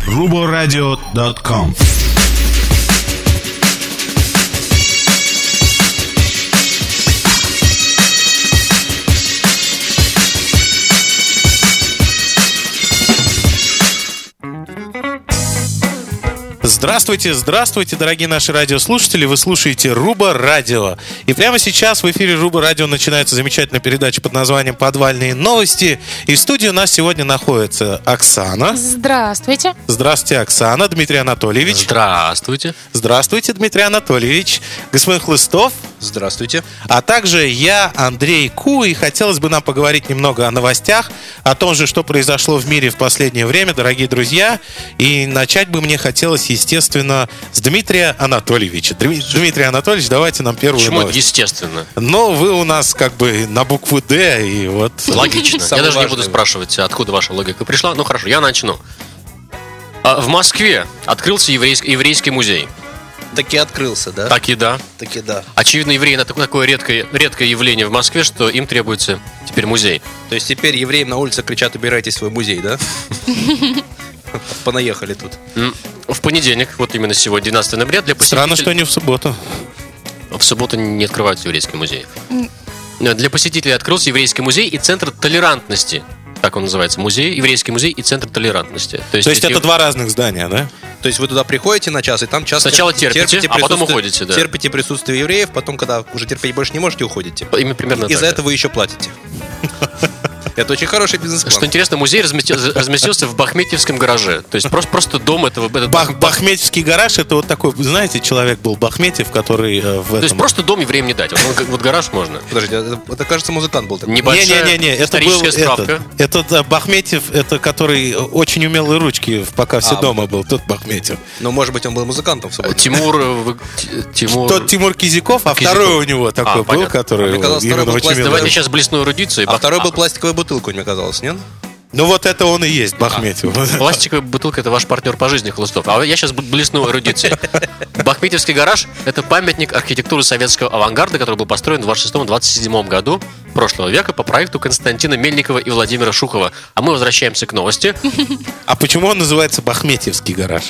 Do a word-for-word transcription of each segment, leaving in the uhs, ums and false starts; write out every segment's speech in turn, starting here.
рубо-радио точка ком. Здравствуйте, здравствуйте, дорогие наши радиослушатели. Вы слушаете Руба Радио. И прямо сейчас в эфире Руба Радио начинается замечательная передача под названием «Подвальные новости». И в студии у нас сегодня находится Оксана. Здравствуйте. Здравствуйте, Оксана. Дмитрий Анатольевич. Здравствуйте. Здравствуйте, Дмитрий Анатольевич. Господин Хлыстов. Здравствуйте. А также я, Андрей Ку. И хотелось бы нам поговорить немного о новостях, о том же, что произошло в мире в последнее время, дорогие друзья. И начать бы мне хотелось, естественно, с Дмитрия Анатольевича. Дмитрий Анатольевич, давайте нам первую Почему новость. Естественно? Но вы у нас как бы на букву «Д», и вот... Логично. Я даже не буду спрашивать, откуда ваша логика пришла. Ну хорошо, я начну. В Москве открылся еврейский, еврейский музей. Таки открылся, да? Так и да. Таки да. Очевидно, евреи это такое редкое, редкое явление в Москве, что им требуется теперь музей. То есть теперь евреям на улице кричат: убирайте свой музей, да? Понаехали тут. В понедельник, вот именно сегодня, двенадцатого ноября, для посетителей... Странно, что не в субботу. В субботу не открываются еврейские музеи. Для посетителей открылся еврейский музей и центр толерантности. Так он называется. Музей, еврейский музей и центр толерантности. То есть, То есть это ев... два разных здания, да? То есть вы туда приходите на час, и там час... Сначала терпите, терпите а потом уходите, да. Терпите присутствие евреев, потом, когда уже терпеть больше не можете, уходите. Именно примерно и так. за это вы еще платите. Это очень хороший бизнес-план. Что интересно, музей разместился в Бахметьевском гараже. То есть просто, просто дом этого... Бах, Бахметьевский гараж, это вот такой, знаете, человек был Бахметьев, который э, в этом... То есть просто дом евреям не дать. Вот, вот гараж можно. Подождите, это, это кажется, музыкант был такой. Небольшая не, не, не, историческая это был, справка. Это, это Бахметьев, это который очень умелые ручки, пока все а, дома был, тот Бахметьев. Ну, может быть, он был музыкантом в субботу. Тимур... Тимур... Тот Тимур Кизяков, а Кизяков. Второй у него такой а, был, понятно. Который... Мне казалось, второй был пластиковый... Давайте сейчас блесну эрудицию. А бах... второй был пластиковая бутылка, мне казалось, нет? Ну вот это он и есть, Бахметьев. А, пластиковая бутылка — это ваш партнер по жизни, Хлыстов. А я сейчас блесну эрудицией. Бахметьевский гараж — это памятник архитектуры советского авангарда, который был построен в двадцать шестом — двадцать седьмом году прошлого века по проекту Константина Мельникова и Владимира Шухова. А мы возвращаемся к новости. А почему он называется Бахметьевский гараж?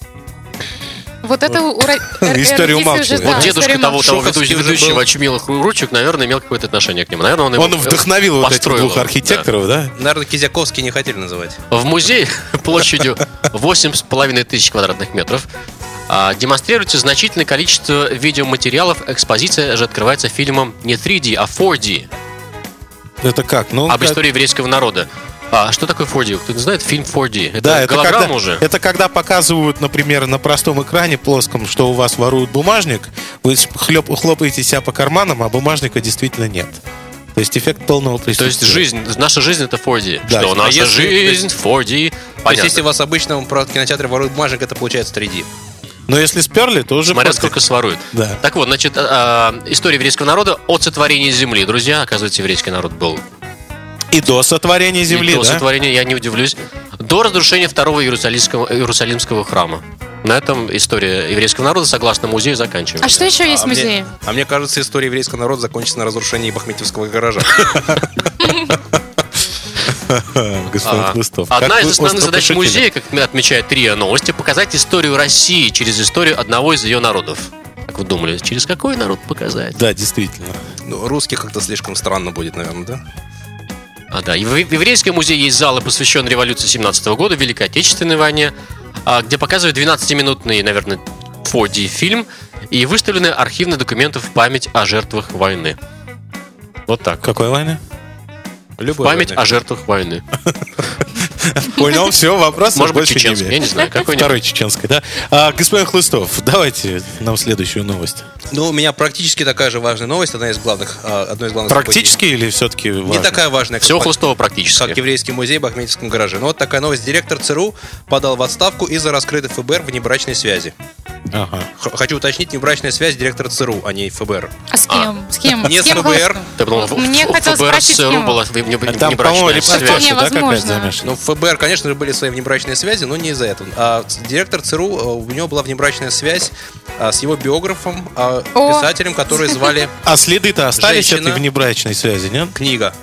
Вот это история умалчивает. Вот дедушка того, того ведущего очумелых ручек, наверное, имел какое-то отношение к нему. Наверное, он, он вдохновил вот этих двух архитекторов, да. да? Наверное, Кизяковский не хотели называть. В музее площадью восемь с половиной тысяч квадратных метров демонстрируется значительное количество видеоматериалов. Экспозиция же открывается фильмом не три дэ, а четыре дэ. Это как? Ну, об как... истории еврейского народа. А что такое четыре дэ? Кто не знает, фильм четыре дэ. Это да, голограмма это когда, уже? Это когда показывают, например, на простом экране плоском, что у вас воруют бумажник, вы хлоп, хлопаете себя по карманам, а бумажника действительно нет. То есть эффект полного присутствия. То есть жизнь, наша жизнь — это четыре дэ. Да. Что а наша если, жизнь четыре дэ. То есть если у вас обычно в кинотеатре воруют бумажник, это получается три дэ. Но если сперли, то уже... Смотря сколько своруют. Да. Так вот, значит, история еврейского народа от сотворения земли. Друзья, оказывается, еврейский народ был... И до сотворения земли, и до да? сотворения, я не удивлюсь. До разрушения второго Иерусалимского, Иерусалимского храма. На этом история еврейского народа, согласно музею, заканчивается. А что еще есть а в музее? Мне, а мне кажется, история еврейского народа закончится на разрушении Бахметьевского гаража. Господин Хлыстов. Одна из основных задач музея, как отмечает ТРИА Новости, показать историю России через историю одного из ее народов. Как вы думали, через какой народ показать? Да, действительно. Ну, русский как-то слишком странно будет, наверное, да? А, да. И в Еврейском музее есть залы, посвященные революции семнадцатого года, Великой Отечественной войне, где показывают двенадцатиминутный, наверное, четыре дэ фильм и выставлены архивные документы в память о жертвах войны. Вот так. Какой войны? Любой память войны. О жертвах войны. Понял, все, вопрос. Может быть, чеченской, я не знаю. Второй чеченской, да. А, господин Хлыстов, давайте нам следующую новость. Ну, у меня практически такая же важная новость, одна из главных, одной из главных. Практически событий. Или все-таки важная? Не такая важная, как, все Хлыстова практически. Как еврейский музей в Бахметьевском гараже. Ну, вот такая новость. Директор ЦРУ подал в отставку из-за раскрытой ФБР внебрачной связи. Ага. Х- хочу уточнить, внебрачная связь директора ЦРУ, а не ФБР. А с кем? А. С кем? Не с, кем с ФБР. Мне хотелось спросить, с кем? Была там, по-моему, репортажи, да, какая-то замешана? Ну, в ФБР, конечно же, были свои внебрачные связи, но не из-за этого. А директор ЦРУ, у него была внебрачная связь а, с его биографом, а, писателем, который звали... А следы-то остались женщина... этой внебрачной связи, нет? Книга.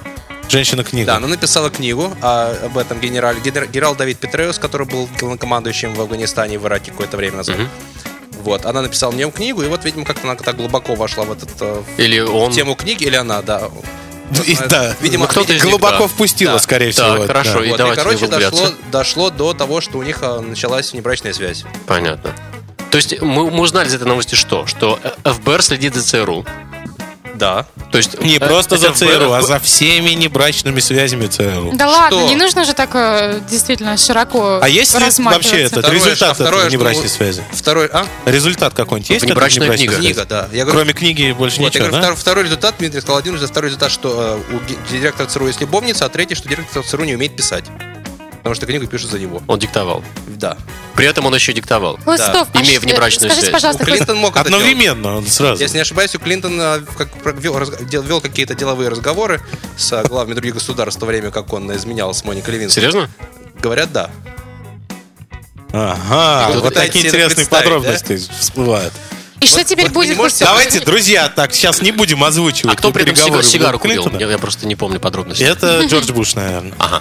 Женщина-книга. Да, она написала книгу а, об этом генерале. Генерал Давид Петреус, который был главнокомандующим в Афганистане и в Ираке какое-то время назад. Mm-hmm. Вот, она написала в нем книгу, и вот, видимо, как-то она так глубоко вошла в, этот, или в он... тему книги, или она, да. И, да, видимо, ну, кто-то видимо, глубоко да. впустила, да. скорее всего. Так, хорошо, да. и вот, давайте и, короче, дошло, дошло до того, что у них началась внебрачная связь. Понятно. То есть мы, мы узнали из этой новости что? Что эф бэ эр следит за ЦРУ. Да. То есть не просто за ЦРУ, а эф бэ эр... за всеми небрачными связями ЦРУ. Да ладно, Что? не нужно же так э, действительно широко А есть ли вообще этот Второе, результат а второе, этой небрачной что- связи? Второй, а? Результат какой-нибудь есть? Внебрачная этой книга. связи? Книга, да. Я говорю, Кроме книги больше вот, я ничего, говорю, да? второй, второй результат, Дмитрий сказал один результат, второй результат, что э, у ге- директора ЦРУ есть любовница, а третий, что директор ЦРУ не умеет писать. Потому что книгу пишут за него. Он диктовал. Да. При этом он еще диктовал. Лыстов, Да. а Имея что- внебрачную скажите, связь. пожалуйста, У Клинтон мог это делать. Одновременно, он сразу. Если не ошибаюсь, у Клинтона как, вел, дел- вел какие-то деловые разговоры с а, главами других государств в то время, как он изменял с Моникой Левинской. Серьезно? Говорят, да. Ага, Вы вот пытаетесь такие себе интересные представить, подробности всплывают. И что теперь вот вы не будет? можете- Лыстов? Давайте, друзья, так, сейчас не будем озвучивать А кто при этом переговоры сига- сигару Билла купил? Клинтона. Я, я просто не помню подробности. Это Джордж Буш, наверное. Ага.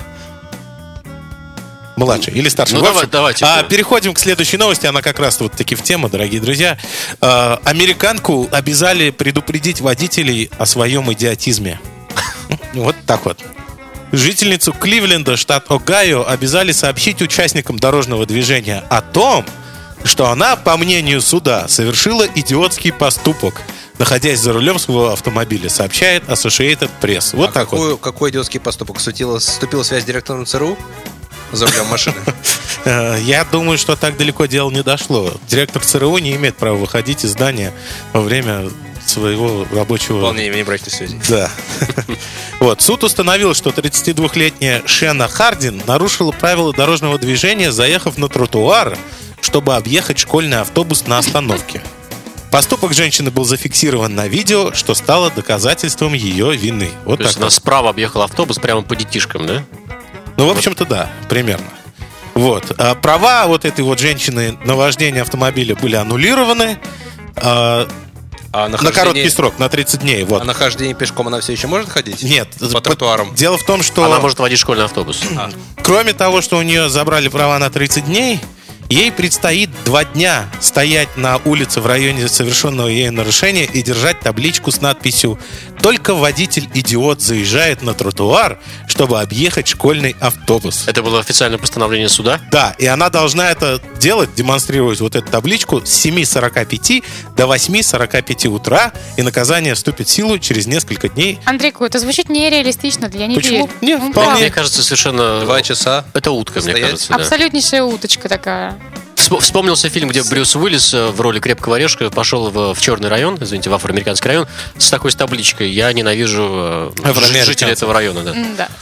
Младший или старший. Ну, В общем, давай- давайте. а, переходим к следующей новости. Она как раз вот таки в тему, дорогие друзья. А, американку обязали предупредить водителей о своем идиотизме. Вот так вот. Жительницу Кливленда, штат Огайо, обязали сообщить участникам дорожного движения о том, что она, по мнению суда, совершила идиотский поступок, находясь за рулем своего автомобиля, сообщает Associated Press. Вот А так какой, вот. какой идиотский поступок? Вступила, вступила связь с директором ЦРУ за рулем машины? Э, Я думаю, что так далеко дело не дошло. Директор ЦРУ не имеет права выходить из здания во время своего рабочего... Выполнение внебрачной связи. Да. Вот. Суд установил, что тридцатидвухлетняя Шена Хардин нарушила правила дорожного движения, заехав на тротуар, чтобы объехать школьный автобус на остановке. Поступок женщины был зафиксирован на видео, что стало доказательством ее вины. Вот То так есть она вот. справа объехал автобус прямо по детишкам, да? Ну, в общем-то, да, примерно. Вот. А права вот этой вот женщины на вождение автомобиля были аннулированы а, А на нахождение- короткий срок, на тридцать дней. Вот. А на хождение пешком она все еще может ходить? Нет, По тротуарам? Дело в том, что Она может водить школьный автобус. кроме того, что у нее забрали права на тридцать дней, ей предстоит два дня стоять на улице в районе совершенного ею нарушения и держать табличку с надписью «Только водитель-идиот заезжает на тротуар, чтобы объехать школьный автобус». Это было официальное постановление суда? Да, и она должна это делать, демонстрировать вот эту табличку с семи сорока пяти до восьми сорока пяти утра, и наказание вступит в силу через несколько дней. Андрей Ку, это звучит нереалистично, я не Почему? верю. Нет, Ну, вполне. правда. Мне кажется, совершенно... Два часа. Это утка, мне Стоять. кажется. Да. Абсолютнейшая уточка такая. Всп- Вспомнился фильм, где Брюс Уиллис э, в роли крепкого орешка пошел в, в черный район, извините, в афроамериканский район, с такой с табличкой «Я ненавижу э, Афроамериканцев. жителей этого района». Да. М, Да.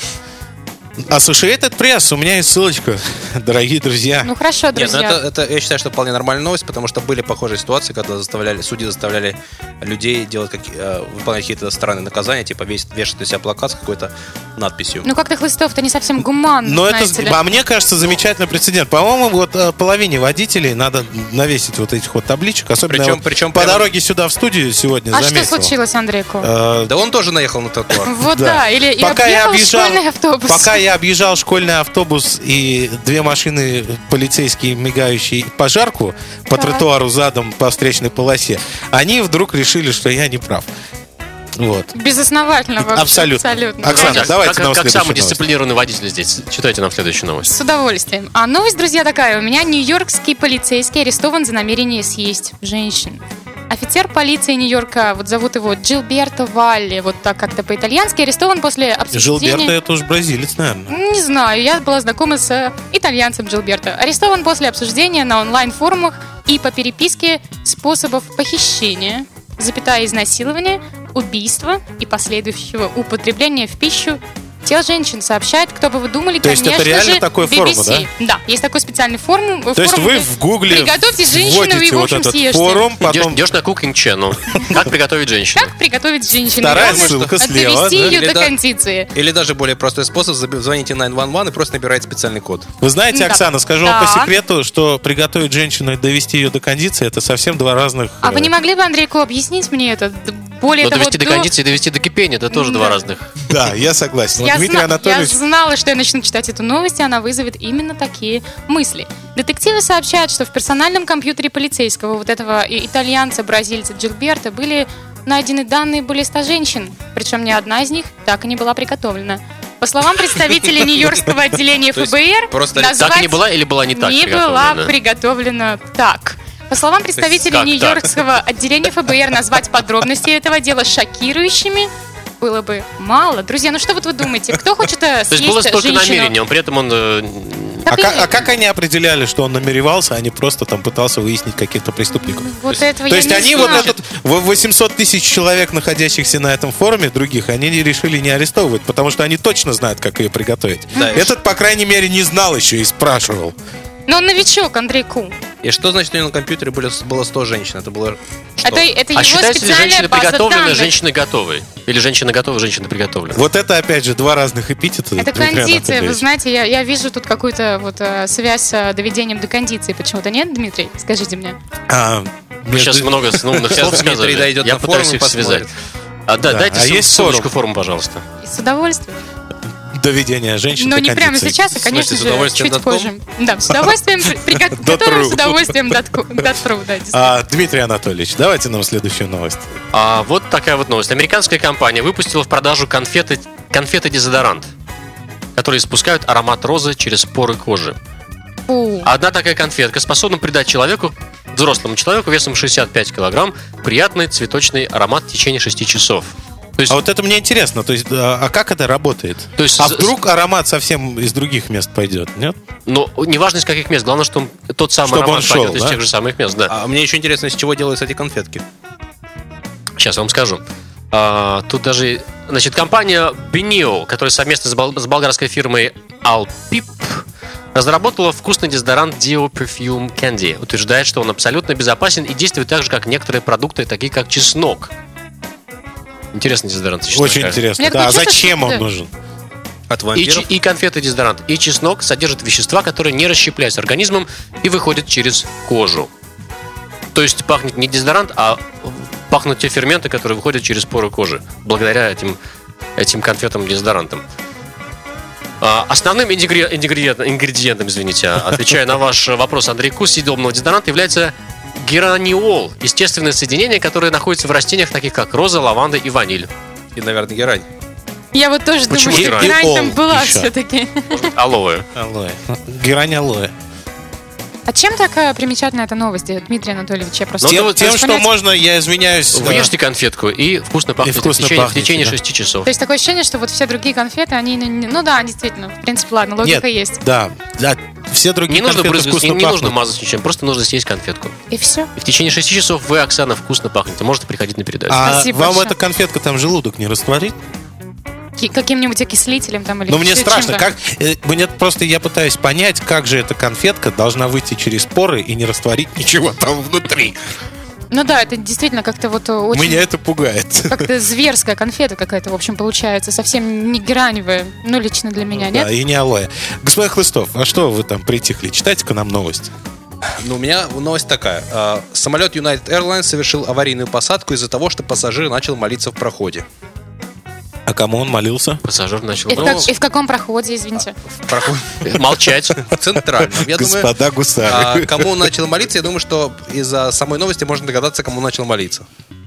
Associated Press, у меня есть ссылочка, дорогие друзья. Ну хорошо, Нет, ну друзья. это, это, я считаю, что вполне нормальная новость, потому что были похожие ситуации, когда заставляли, судьи заставляли людей делать как, э, выполнять какие-то странные наказания, типа весь, вешать на себя плакат с какой-то надписью. Ну как-то Хлыстов-то не совсем гуманно, Но это, знаете ли. а мне кажется, замечательный прецедент. По-моему, вот э, половине водителей надо навесить вот этих вот табличек, особенно Причем- вот причем по прямо- дороге сюда в студию сегодня А заметил. что случилось, Андрей Ку? Э, Да он тоже наехал на тротуар. Вот да, или и Пока я объехал объезжал, школьный автобус. пока я объезжал школьный автобус и две машины полицейские, мигающие пожарку по Так. тротуару задом по встречной полосе, они вдруг решили, что я не прав. Вот. Безосновательно вообще. Абсолютно. Абсолютно. Оксана, Так, давайте как, нам как следующую самый новость. дисциплинированный водитель здесь. Читайте нам следующую новость. С удовольствием. А новость, друзья, такая. У меня нью-йоркский полицейский арестован за намерение съесть женщин. Офицер полиции Нью-Йорка, вот зовут его Джилберто Валли, вот так как-то по-итальянски, арестован после обсуждения... Жилберто это уж бразилец, наверное. Не знаю, я была знакома с э, итальянцем Джилберто. Арестован после обсуждения на онлайн-форумах и по переписке способов похищения, запятая изнасилования, убийства и последующего употребления в пищу тел женщин, сообщает, кто бы вы думали, То есть конечно это реально же, такой би би си. форум, Да, есть такой специальный форум. То есть вы в гугле Приготовьте женщину и, вводите в вот общем, этот съешьте. форум, Идешь, потом идешь на Cooking Channel. Как приготовить женщину? Как приготовить женщину? вторая Главное, ссылка что слева. довести да? ее Или до да- кондиции. Или даже более простой способ, заби- звоните девять один один и просто набираете специальный код. Вы знаете, Да. Оксана, скажу вам по Да. секрету, что приготовить женщину и довести ее до кондиции — это совсем два разных... А э, вы не могли бы, Андрейку, объяснить мне это д- Более Но того, довести до до- кондиции и довести до кипения, это тоже Да. два разных. Да, я согласен. Вот Я, Дмитрий зна- Анатольевич... я знала, что я начну читать эту новость, и она вызовет именно такие мысли. Детективы сообщают, что в персональном компьютере полицейского, вот этого и- итальянца-бразильца Джилберто, были найдены данные более ста женщин, причем ни одна из них так и не была приготовлена. По словам представителей Нью-Йоркского отделения То есть ФБР, просто назвать Так и не была или была не так не была приготовлена? приготовлена так. По словам представителей как так? Нью-Йоркского отделения ФБР, назвать подробности этого дела шокирующими было бы мало. Друзья, ну что вот вы думаете? Кто хочет э, То есть было съесть столько женщину? намерений, он при этом он... э, А Так и- как, а как они определяли, что он намеревался, а не просто там пытался выяснить каких-то преступников? Вот этого То я есть не они знаю. вот этот в- восемьсот тысяч человек, находящихся на этом форуме, других, они не решили не арестовывать, потому что они точно знают, как ее приготовить. Да, и Этот, по крайней мере, не знал еще и спрашивал. Но он новичок, Андрей Ку. И что значит, у него на компьютере были, было сто женщин? Это было что? Это, это А его считается ли специальная женщина база приготовленная данных. женщиной готовой? Или женщина готова, женщина приготовленная? Вот это, опять же, два разных эпитета. Это Дмитрий кондиция. Вы Анатольевич. знаете, я, я вижу тут какую-то вот э, связь с э, доведением до кондиции. Почему-то нет, Дмитрий? Скажите мне. А, Вы сейчас между- много умных Сейчас слов Дмитрий сказали. дойдет Я на пытаюсь форум и их связать. посмотрит. А, да, Да, дайте а ссыл- есть ссылочку форум? форума, пожалуйста. И с удовольствием. доведения женщин Но до не прямо кондиции. сейчас, а, конечно с же, удовольствием чуть дот ком? позже. Да, с удовольствием при- До готовим тру. с удовольствием дот.тру, да, действительно. А, Дмитрий Анатольевич, давайте нам следующую новость. А, вот такая вот новость. Американская компания выпустила в продажу конфеты, конфеты-дезодорант, которые испускают аромат розы через поры кожи. Фу. Одна такая конфетка способна придать человеку, взрослому человеку весом шестьдесят пять килограмм, приятный цветочный аромат в течение шести часов. То есть, А вот это мне интересно, то есть, а а как это работает? то есть А з- вдруг аромат совсем из других мест пойдет, нет? ну, неважно из каких мест, главное, что он- тот самый Чтобы аромат он шел, пойдет из да? тех же самых мест, да. А мне еще интересно, из чего делаются эти конфетки. Сейчас я вам скажу. А, тут даже, значит, компания Benio, которая совместно с, бол- с болгарской фирмой Alpip разработала вкусный дезодорант Dio Perfume Candy. Утверждает, что он абсолютно безопасен и действует так же, как некоторые продукты, такие как чеснок. Интересный дезодорант. чеснок, Очень кажется. интересно. Мне Да, а такое чувство, зачем что- он да. нужен? От И, вампиров. чи- и конфеты дезодорант. И чеснок содержат вещества, которые не расщепляются организмом и выходят через кожу. То есть пахнет не дезодорант, а пахнут те ферменты, которые выходят через поры кожи, благодаря этим, этим конфетам-дезодорантам. А, Основным ингри- ингредиентом, ингредиентом, извините, отвечая на ваш вопрос, Андрей Кус, съедобного дезодоранта является гераниол, естественное соединение, которое находится в растениях, таких как роза, лаванда и ваниль. И, наверное, герань. Я вот тоже Почему думаю, что герань? герань там И ол была еще. все-таки. Алоэ. Алоэ. Герань алоэ. А чем такая примечательна эта новость, Дмитрий Анатольевич? Я просто Ну, Тем, вот, тем, хочу что понять. можно, я извиняюсь... Вы э, ешьте конфетку и вкусно пахнет вкусно в течение, в пахнете, течение да. шести часов. То есть такое ощущение, что вот все другие конфеты, они... не- не- Ну да, действительно, в принципе, ладно, логика Нет, есть. да, да, все другие Не нужно, конфеты брызгать, вкусно не, не нужно пахнут. мазать ничем, просто нужно съесть конфетку. И все. И в течение шести часов вы, Оксана, вкусно пахнете. Можете приходить на передачу. А Спасибо вам большое. эта конфетка там желудок не растворит? Ки- Каким-нибудь окислителем там или Ну, мне еще страшно, чем-то. как... э, Мне просто, я пытаюсь понять, как же эта конфетка должна выйти через поры и не растворить ничего там внутри. Ну да, это действительно как-то вот э, очень... Меня это пугает. Как-то зверская конфета какая-то, в общем, получается. Совсем не гераневая. Ну, лично для меня, Да, нет? и не алоэ. Господин Хлыстов, а что вы там притихли? Читайте-ка нам новость. Ну, у меня новость такая. А, Самолет United Airlines совершил аварийную посадку из-за того, что пассажир начал молиться в проходе. А кому он молился? Пассажир начал И, в Ну, как- и в каком проходе, извините? В проходе молчать. в центральном. Я думаю, Господа а, гусары. кому он начал молиться, я думаю, что из-за самой новости можно догадаться, кому он начал молиться.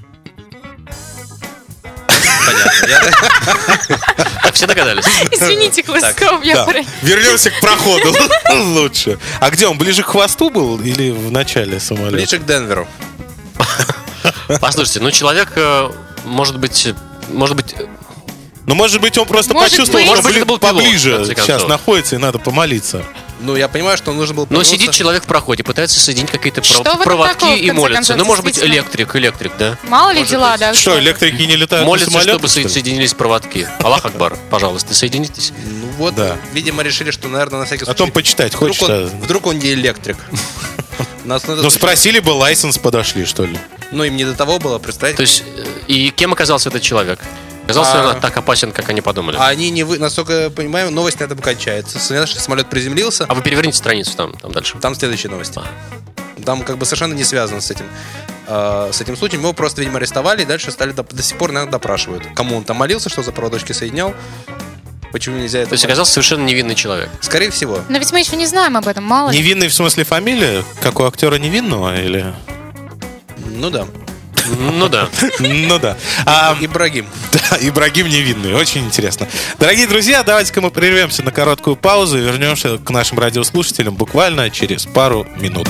Понятно. Я- Так, все догадались? Извините, Хлыстов, я Да. про- Вернемся к проходу лучше. А где он, ближе к хвосту был или в начале самолета? Ближе к Денверу. Послушайте, ну человек, э, может быть, может быть, Ну, может быть, он просто Может почувствовал, быть. что Может быть, бли- это был пилот, в поближе конце концов. сейчас находится, и надо помолиться. Ну, я понимаю, что нужно было но повернуться. сидит человек в проходе, пытается соединить какие-то Что пров- в этом проводки такого, в и конце молится. концов, Ну, может быть, действительно? электрик, электрик, да? Мало ли Может дела, быть. да. Что, электрики не летают Молится, на самолетах, чтобы что ли? соединились проводки. Аллах Акбар, пожалуйста, соединитесь. Ну вот, Да. видимо, решили, что, наверное, на всякий О случай... том почитать Вдруг хочешь? он, да? вдруг он не электрик. Нас на этот Ну, случай- спросили бы, лайсенс подошли, что ли? Ну, им не до того было, представьте. То есть, э, и кем оказался этот человек? Оказался А- он так опасен, как они подумали. А они не вы, насколько я понимаю, новость на этом кончается. Наш самолет приземлился, А вы переверните страницу там, там дальше. там следующие новости. Там как бы совершенно не связано с этим. э, с этим случаем. Его просто, видимо, арестовали, и дальше стали до, до сих пор, наверное, допрашивают. Кому он там молился, что за проводочки соединял. Почему нельзя это? То есть оказался совершенно невинный человек. Скорее всего. Но ведь мы еще не знаем об этом, мало ли. Невинный в смысле фамилия? Как у актера невинного? Или... Ну да. Ну да. Ну да. А, Ибрагим. Да, Ибрагим невинный. Очень интересно. Дорогие друзья, давайте-ка мы прервемся на короткую паузу и вернемся к нашим радиослушателям буквально через пару минут.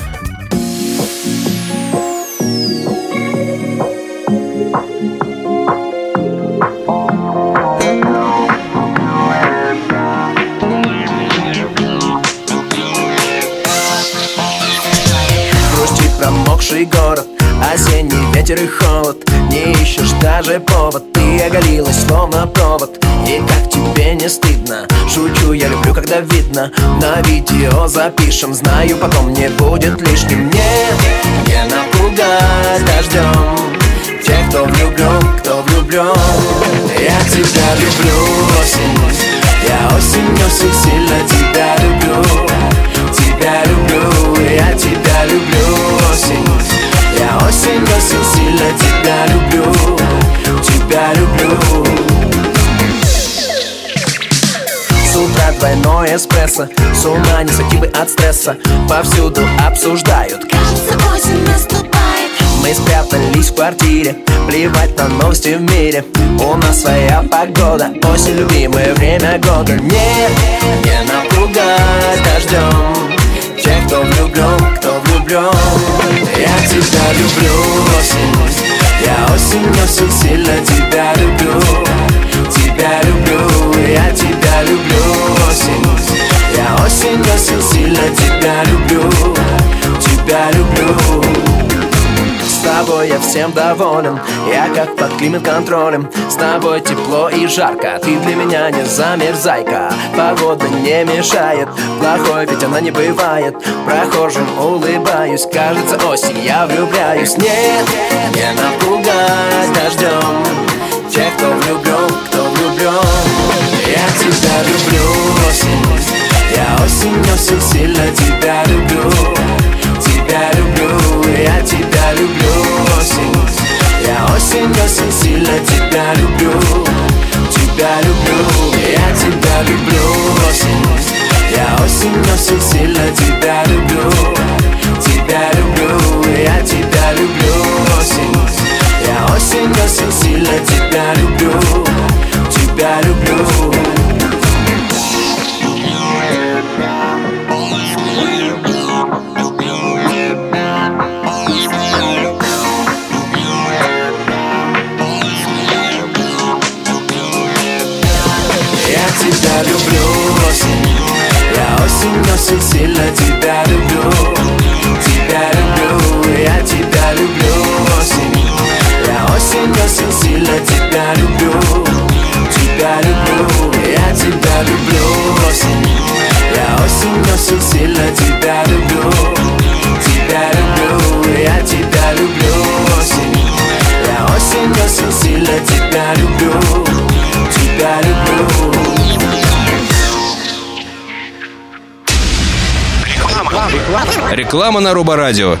Промокший город, осенний ветер и холод. Не ищешь даже повод, ты оголилась словно провод. И как тебе не стыдно? Шучу, я люблю, когда видно. На видео запишем, знаю, потом не будет лишним. Нет, не напугать дождем тех, кто влюблен, кто влюблен. Я тебя люблю, осень. Я осень, осень, сильно тебя люблю. Тебя люблю, я тебя люблю, осень. Я осень, осень, сильно тебя люблю. Тебя люблю. С утра двойной эспрессо. С ума не сойти бы от стресса. Повсюду обсуждают. Кажется, осень наступает. Мы спрятались в квартире. Плевать на новости в мире. У нас своя погода. Осень, любимое время года. Нет, не напугать дождем тех, кто влюблен, кто влюблен. Я тебя люблю, осень. Я осень, осень, сильно тебя люблю. Тебя люблю, я тебя люблю, осень. Я осень, осень, сильно тебя люблю. Тебя люблю. С тобой я всем доволен. Я как под климат-контролем. С тобой тепло и жарко. Ты для меня не замерзайка. Погода не мешает. Плохой ведь она не бывает. Прохожим улыбаюсь. Кажется, осень, я влюбляюсь. Нет, не напугать дождем тех, кто влюблен, кто влюблен. Я тебя люблю, осень. Я осень, осень, сильно тебя люблю. Тебя люблю, я тебя люблю, осень. Я осень, осень, сильно тебя люблю. Тебя люблю, я тебя люблю, осень. Я осень, осень, сильно тебя люблю. Тебя люблю, я тебя люблю, осень. Я осень, осень, сильно тебя люблю. Тебя люблю. Тебя люблю, осень. Я осень, осень, сильно тебя люблю. Тебя люблю, я тебя люблю, осень. Я осень, осень, сильно тебя люблю. Тебя люблю, я тебя люблю, осень. Я осень, осень, сильно тебя люблю. Тебя люблю, я тебя люблю, осень. Я осень, осень, сильно тебя люблю. Тебя люблю. Реклама. Реклама на Рубо-радио.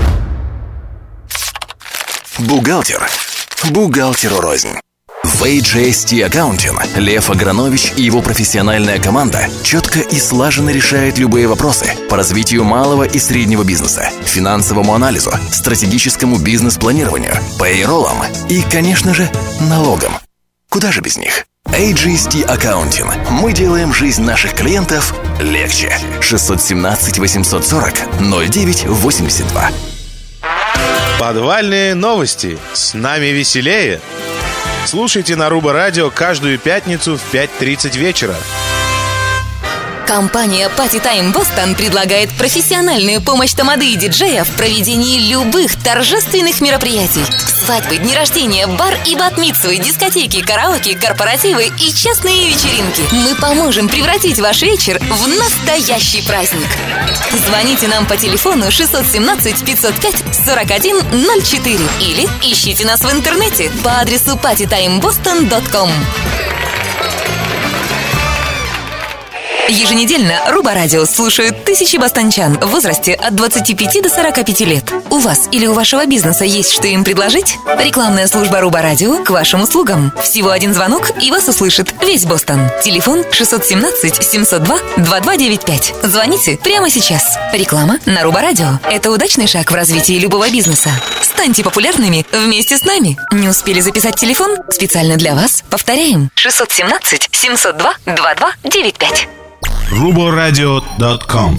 Бухгалтер. Бухгалтеру рознь. В эй джи эс ти Accounting Лев Агранович и его профессиональная команда четко и слаженно решают любые вопросы по развитию малого и среднего бизнеса, финансовому анализу, стратегическому бизнес-планированию, пейроллам и, конечно же, налогам. Куда же без них? эй джи эс ти Accounting. Мы делаем жизнь наших клиентов легче. шестьсот семнадцать восемьсот сорок ноль девять восемьдесят два. Подвальные новости. С нами веселее. Слушайте на Рубо-радио каждую пятницу в пять тридцать вечера. Компания Party Time Boston предлагает профессиональную помощь тамады и диджея в проведении любых торжественных мероприятий. Свадьбы, дни рождения, бар и бат-мицвы, дискотеки, караоке, корпоративы и частные вечеринки. Мы поможем превратить ваш вечер в настоящий праздник. Звоните нам по телефону шестьсот семнадцать пятьсот пять сорок один ноль четыре или ищите нас в интернете по адресу парти тайм бостон точка ком. Еженедельно Руба Радио слушают тысячи бостанчан в возрасте от двадцати пяти до сорока пяти лет. У вас или у вашего бизнеса есть что им предложить? Рекламная служба Руба Радио к вашим услугам. Всего один звонок, и вас услышит весь Бостон. Телефон шесть один семь семь ноль два два два девять пять. Звоните прямо сейчас. Реклама на Руба Радио. Это удачный шаг в развитии любого бизнеса. Станьте популярными вместе с нами. Не успели записать телефон? Специально для вас повторяем. шесть один семь семь ноль два два два девять пять. руборадио точка ком.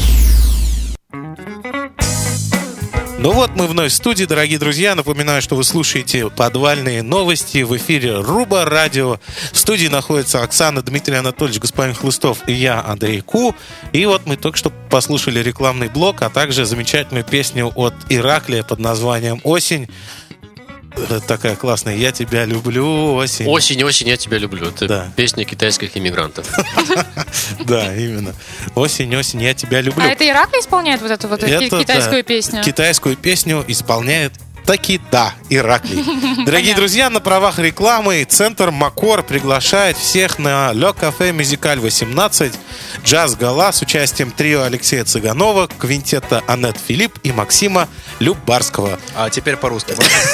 Ну вот, мы вновь в студии, дорогие друзья. Напоминаю, что вы слушаете подвальные новости в эфире Руба Радио. В студии находится Оксана, Дмитрий Анатольевич, господин Хлыстов и я, Андрей Ку. И вот мы только что послушали рекламный блок, а также замечательную песню от Ираклия под названием «Осень». Такая классная «Я тебя люблю, осень». Осень, осень, я тебя люблю. Это Да. песня китайских иммигрантов. Да, именно. «Осень, осень, я тебя люблю». А это Ираклий исполняет вот эту вот ки- Это, китайскую да, песню? Китайскую песню исполняет таки да, Ираклий. Дорогие друзья, на правах рекламы Центр Макор приглашает всех на Le Café Musical восемнадцать джаз-гала с участием трио Алексея Цыганова, квинтета Аннет Филипп и Максима Любарского. А теперь по-русски.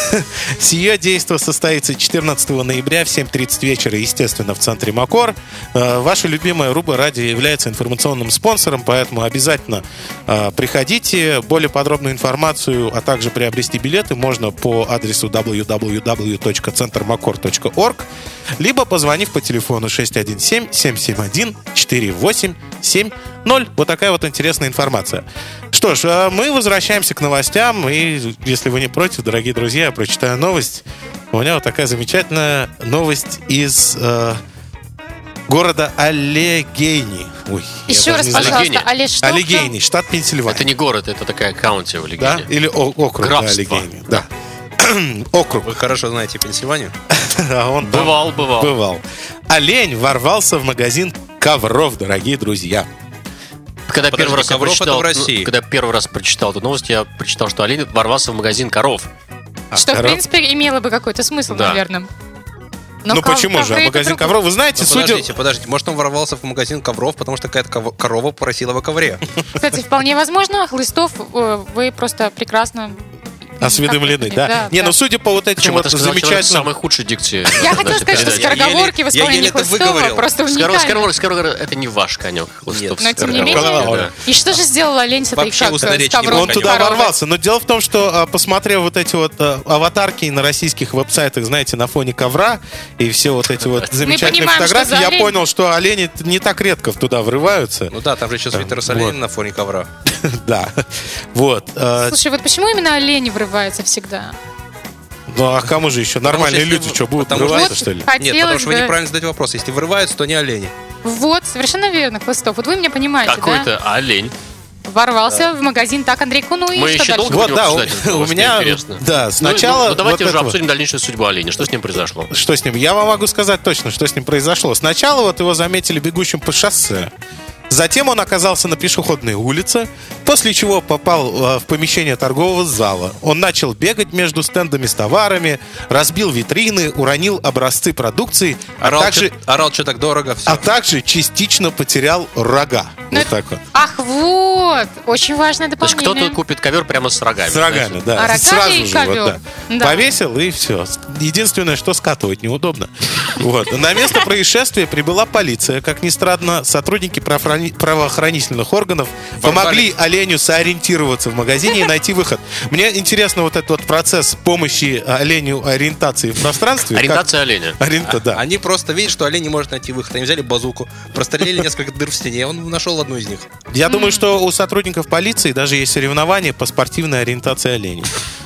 Сие действо состоится четырнадцатого ноября в семь тридцать вечера, естественно, в центре Макор. Э, Ваша любимая Руба Радио является информационным спонсором, поэтому обязательно э, приходите. Более подробную информацию, а также приобрести билеты можно по адресу дабл ю дабл ю дабл ю точка центр макор точка орг, либо позвонив по телефону шесть один семь семь семь один четыре восемь семь ноль. Вот такая вот интересная информация. Что ж, а мы возвращаемся к новостям. И, если вы не против, дорогие друзья, я прочитаю новость. У меня вот такая замечательная новость из э, города Аллегейни. Ой, я Еще даже раз, не знаю. пожалуйста, Олег, что? Аллегейни, штат Пенсильвания. Это не город, это такая каунти в Да? Легине. Или о- округ да, Графство. Аллегейни. Да. Округ. Вы хорошо знаете Пенсильванию? А он там Бывал, бывал. бывал. Олень ворвался в магазин ковров, дорогие друзья. Когда Подожди, первый раз я ковров это прочитал, в России. ну, когда первый раз прочитал эту новость, я прочитал, что олень ворвался в магазин коров. Что, в коров? принципе, имело бы какой-то смысл, Да. наверное. Но Ну ков- почему же? ковры А это магазин другое. ковров, вы знаете, Ну, судя... подождите, подождите. Может, он ворвался в магазин ковров, потому что какая-то ков- корова просила о ковре. Кстати, вполне возможно, Хлыстов, э, вы просто прекрасно... Осведомлены, как- да? Не, да. ну судя по вот этим Почему вот ты сказал человек с замечательным... самой худшей дикцией? Я хотела сказать, что Я еле- скороговорки в я исполнении еле это Хлыстова выговорил. просто Скоро, уникальны. скоро, скоро, это не ваш конек. Хлыстов. Но тем не Скороговорки, менее... да. И что же сделал олень с этой Вообще как, устная речь с ковром? не Он туда коровы? ворвался. Но дело в том, что, а, посмотрев вот эти вот а, аватарки на российских веб-сайтах, знаете, на фоне ковра и все вот эти вот замечательные понимаем, что фотографии, за я олень. понял, что олени не так редко туда врываются. Ну да, там же еще свитер с вот. оленем на фоне ковра. Да. Вот. а, Слушай, вот почему именно олени врываются всегда? Ну а кому же еще? Нормальные если люди вы- что, будут потому что- врываться, Вот что ли? Нет, потому хотелось что вы бы- неправильно задаете вопрос. Если вырываются, то не олени. Вот, совершенно верно, Хлыстов. Вот вы меня понимаете, да? Какой-то олень. Ворвался в магазин так, Андрей Куну, и Мы что еще дальше? долго Вот, будем да, у- обсуждать эту у новость? меня- Мне интересно. да, Ну, сначала Ну, ну, давайте вот уже этого. обсудим дальнейшую судьбу оленя. Что с ним произошло? Что с ним? Я вам могу сказать точно, что с ним произошло. Сначала вот его заметили бегущим по шоссе. Затем он оказался на пешеходной улице, после чего попал э, в помещение торгового зала. Он начал бегать между стендами с товарами, разбил витрины, уронил образцы продукции, а Орал, также, чё- орал, что так дорого, все. а также частично потерял рога. Ну, Вот так вот. Ах, вот! Очень важное То есть дополнение. кто-то купит ковер прямо с рогами. С рогами, знаете? да. А рога Сразу и же, ковер. вот, да. Да. Повесил и все. Единственное, что скатывать неудобно. Вот. На место происшествия прибыла полиция. Как ни странно, сотрудники правоохрани- правоохранительных органов помогли оленю сориентироваться в магазине и найти выход. Мне интересно вот этот вот процесс помощи оленю ориентации в пространстве. Ориентация оленя. Как- Ориента, да. Они просто видят, что олень не может найти выход. Они взяли базуку, прострелили несколько дыр в стене, он нашел одну из них. Я думаю, что у сотрудников полиции даже есть соревнования по спортивной ориентации оленей.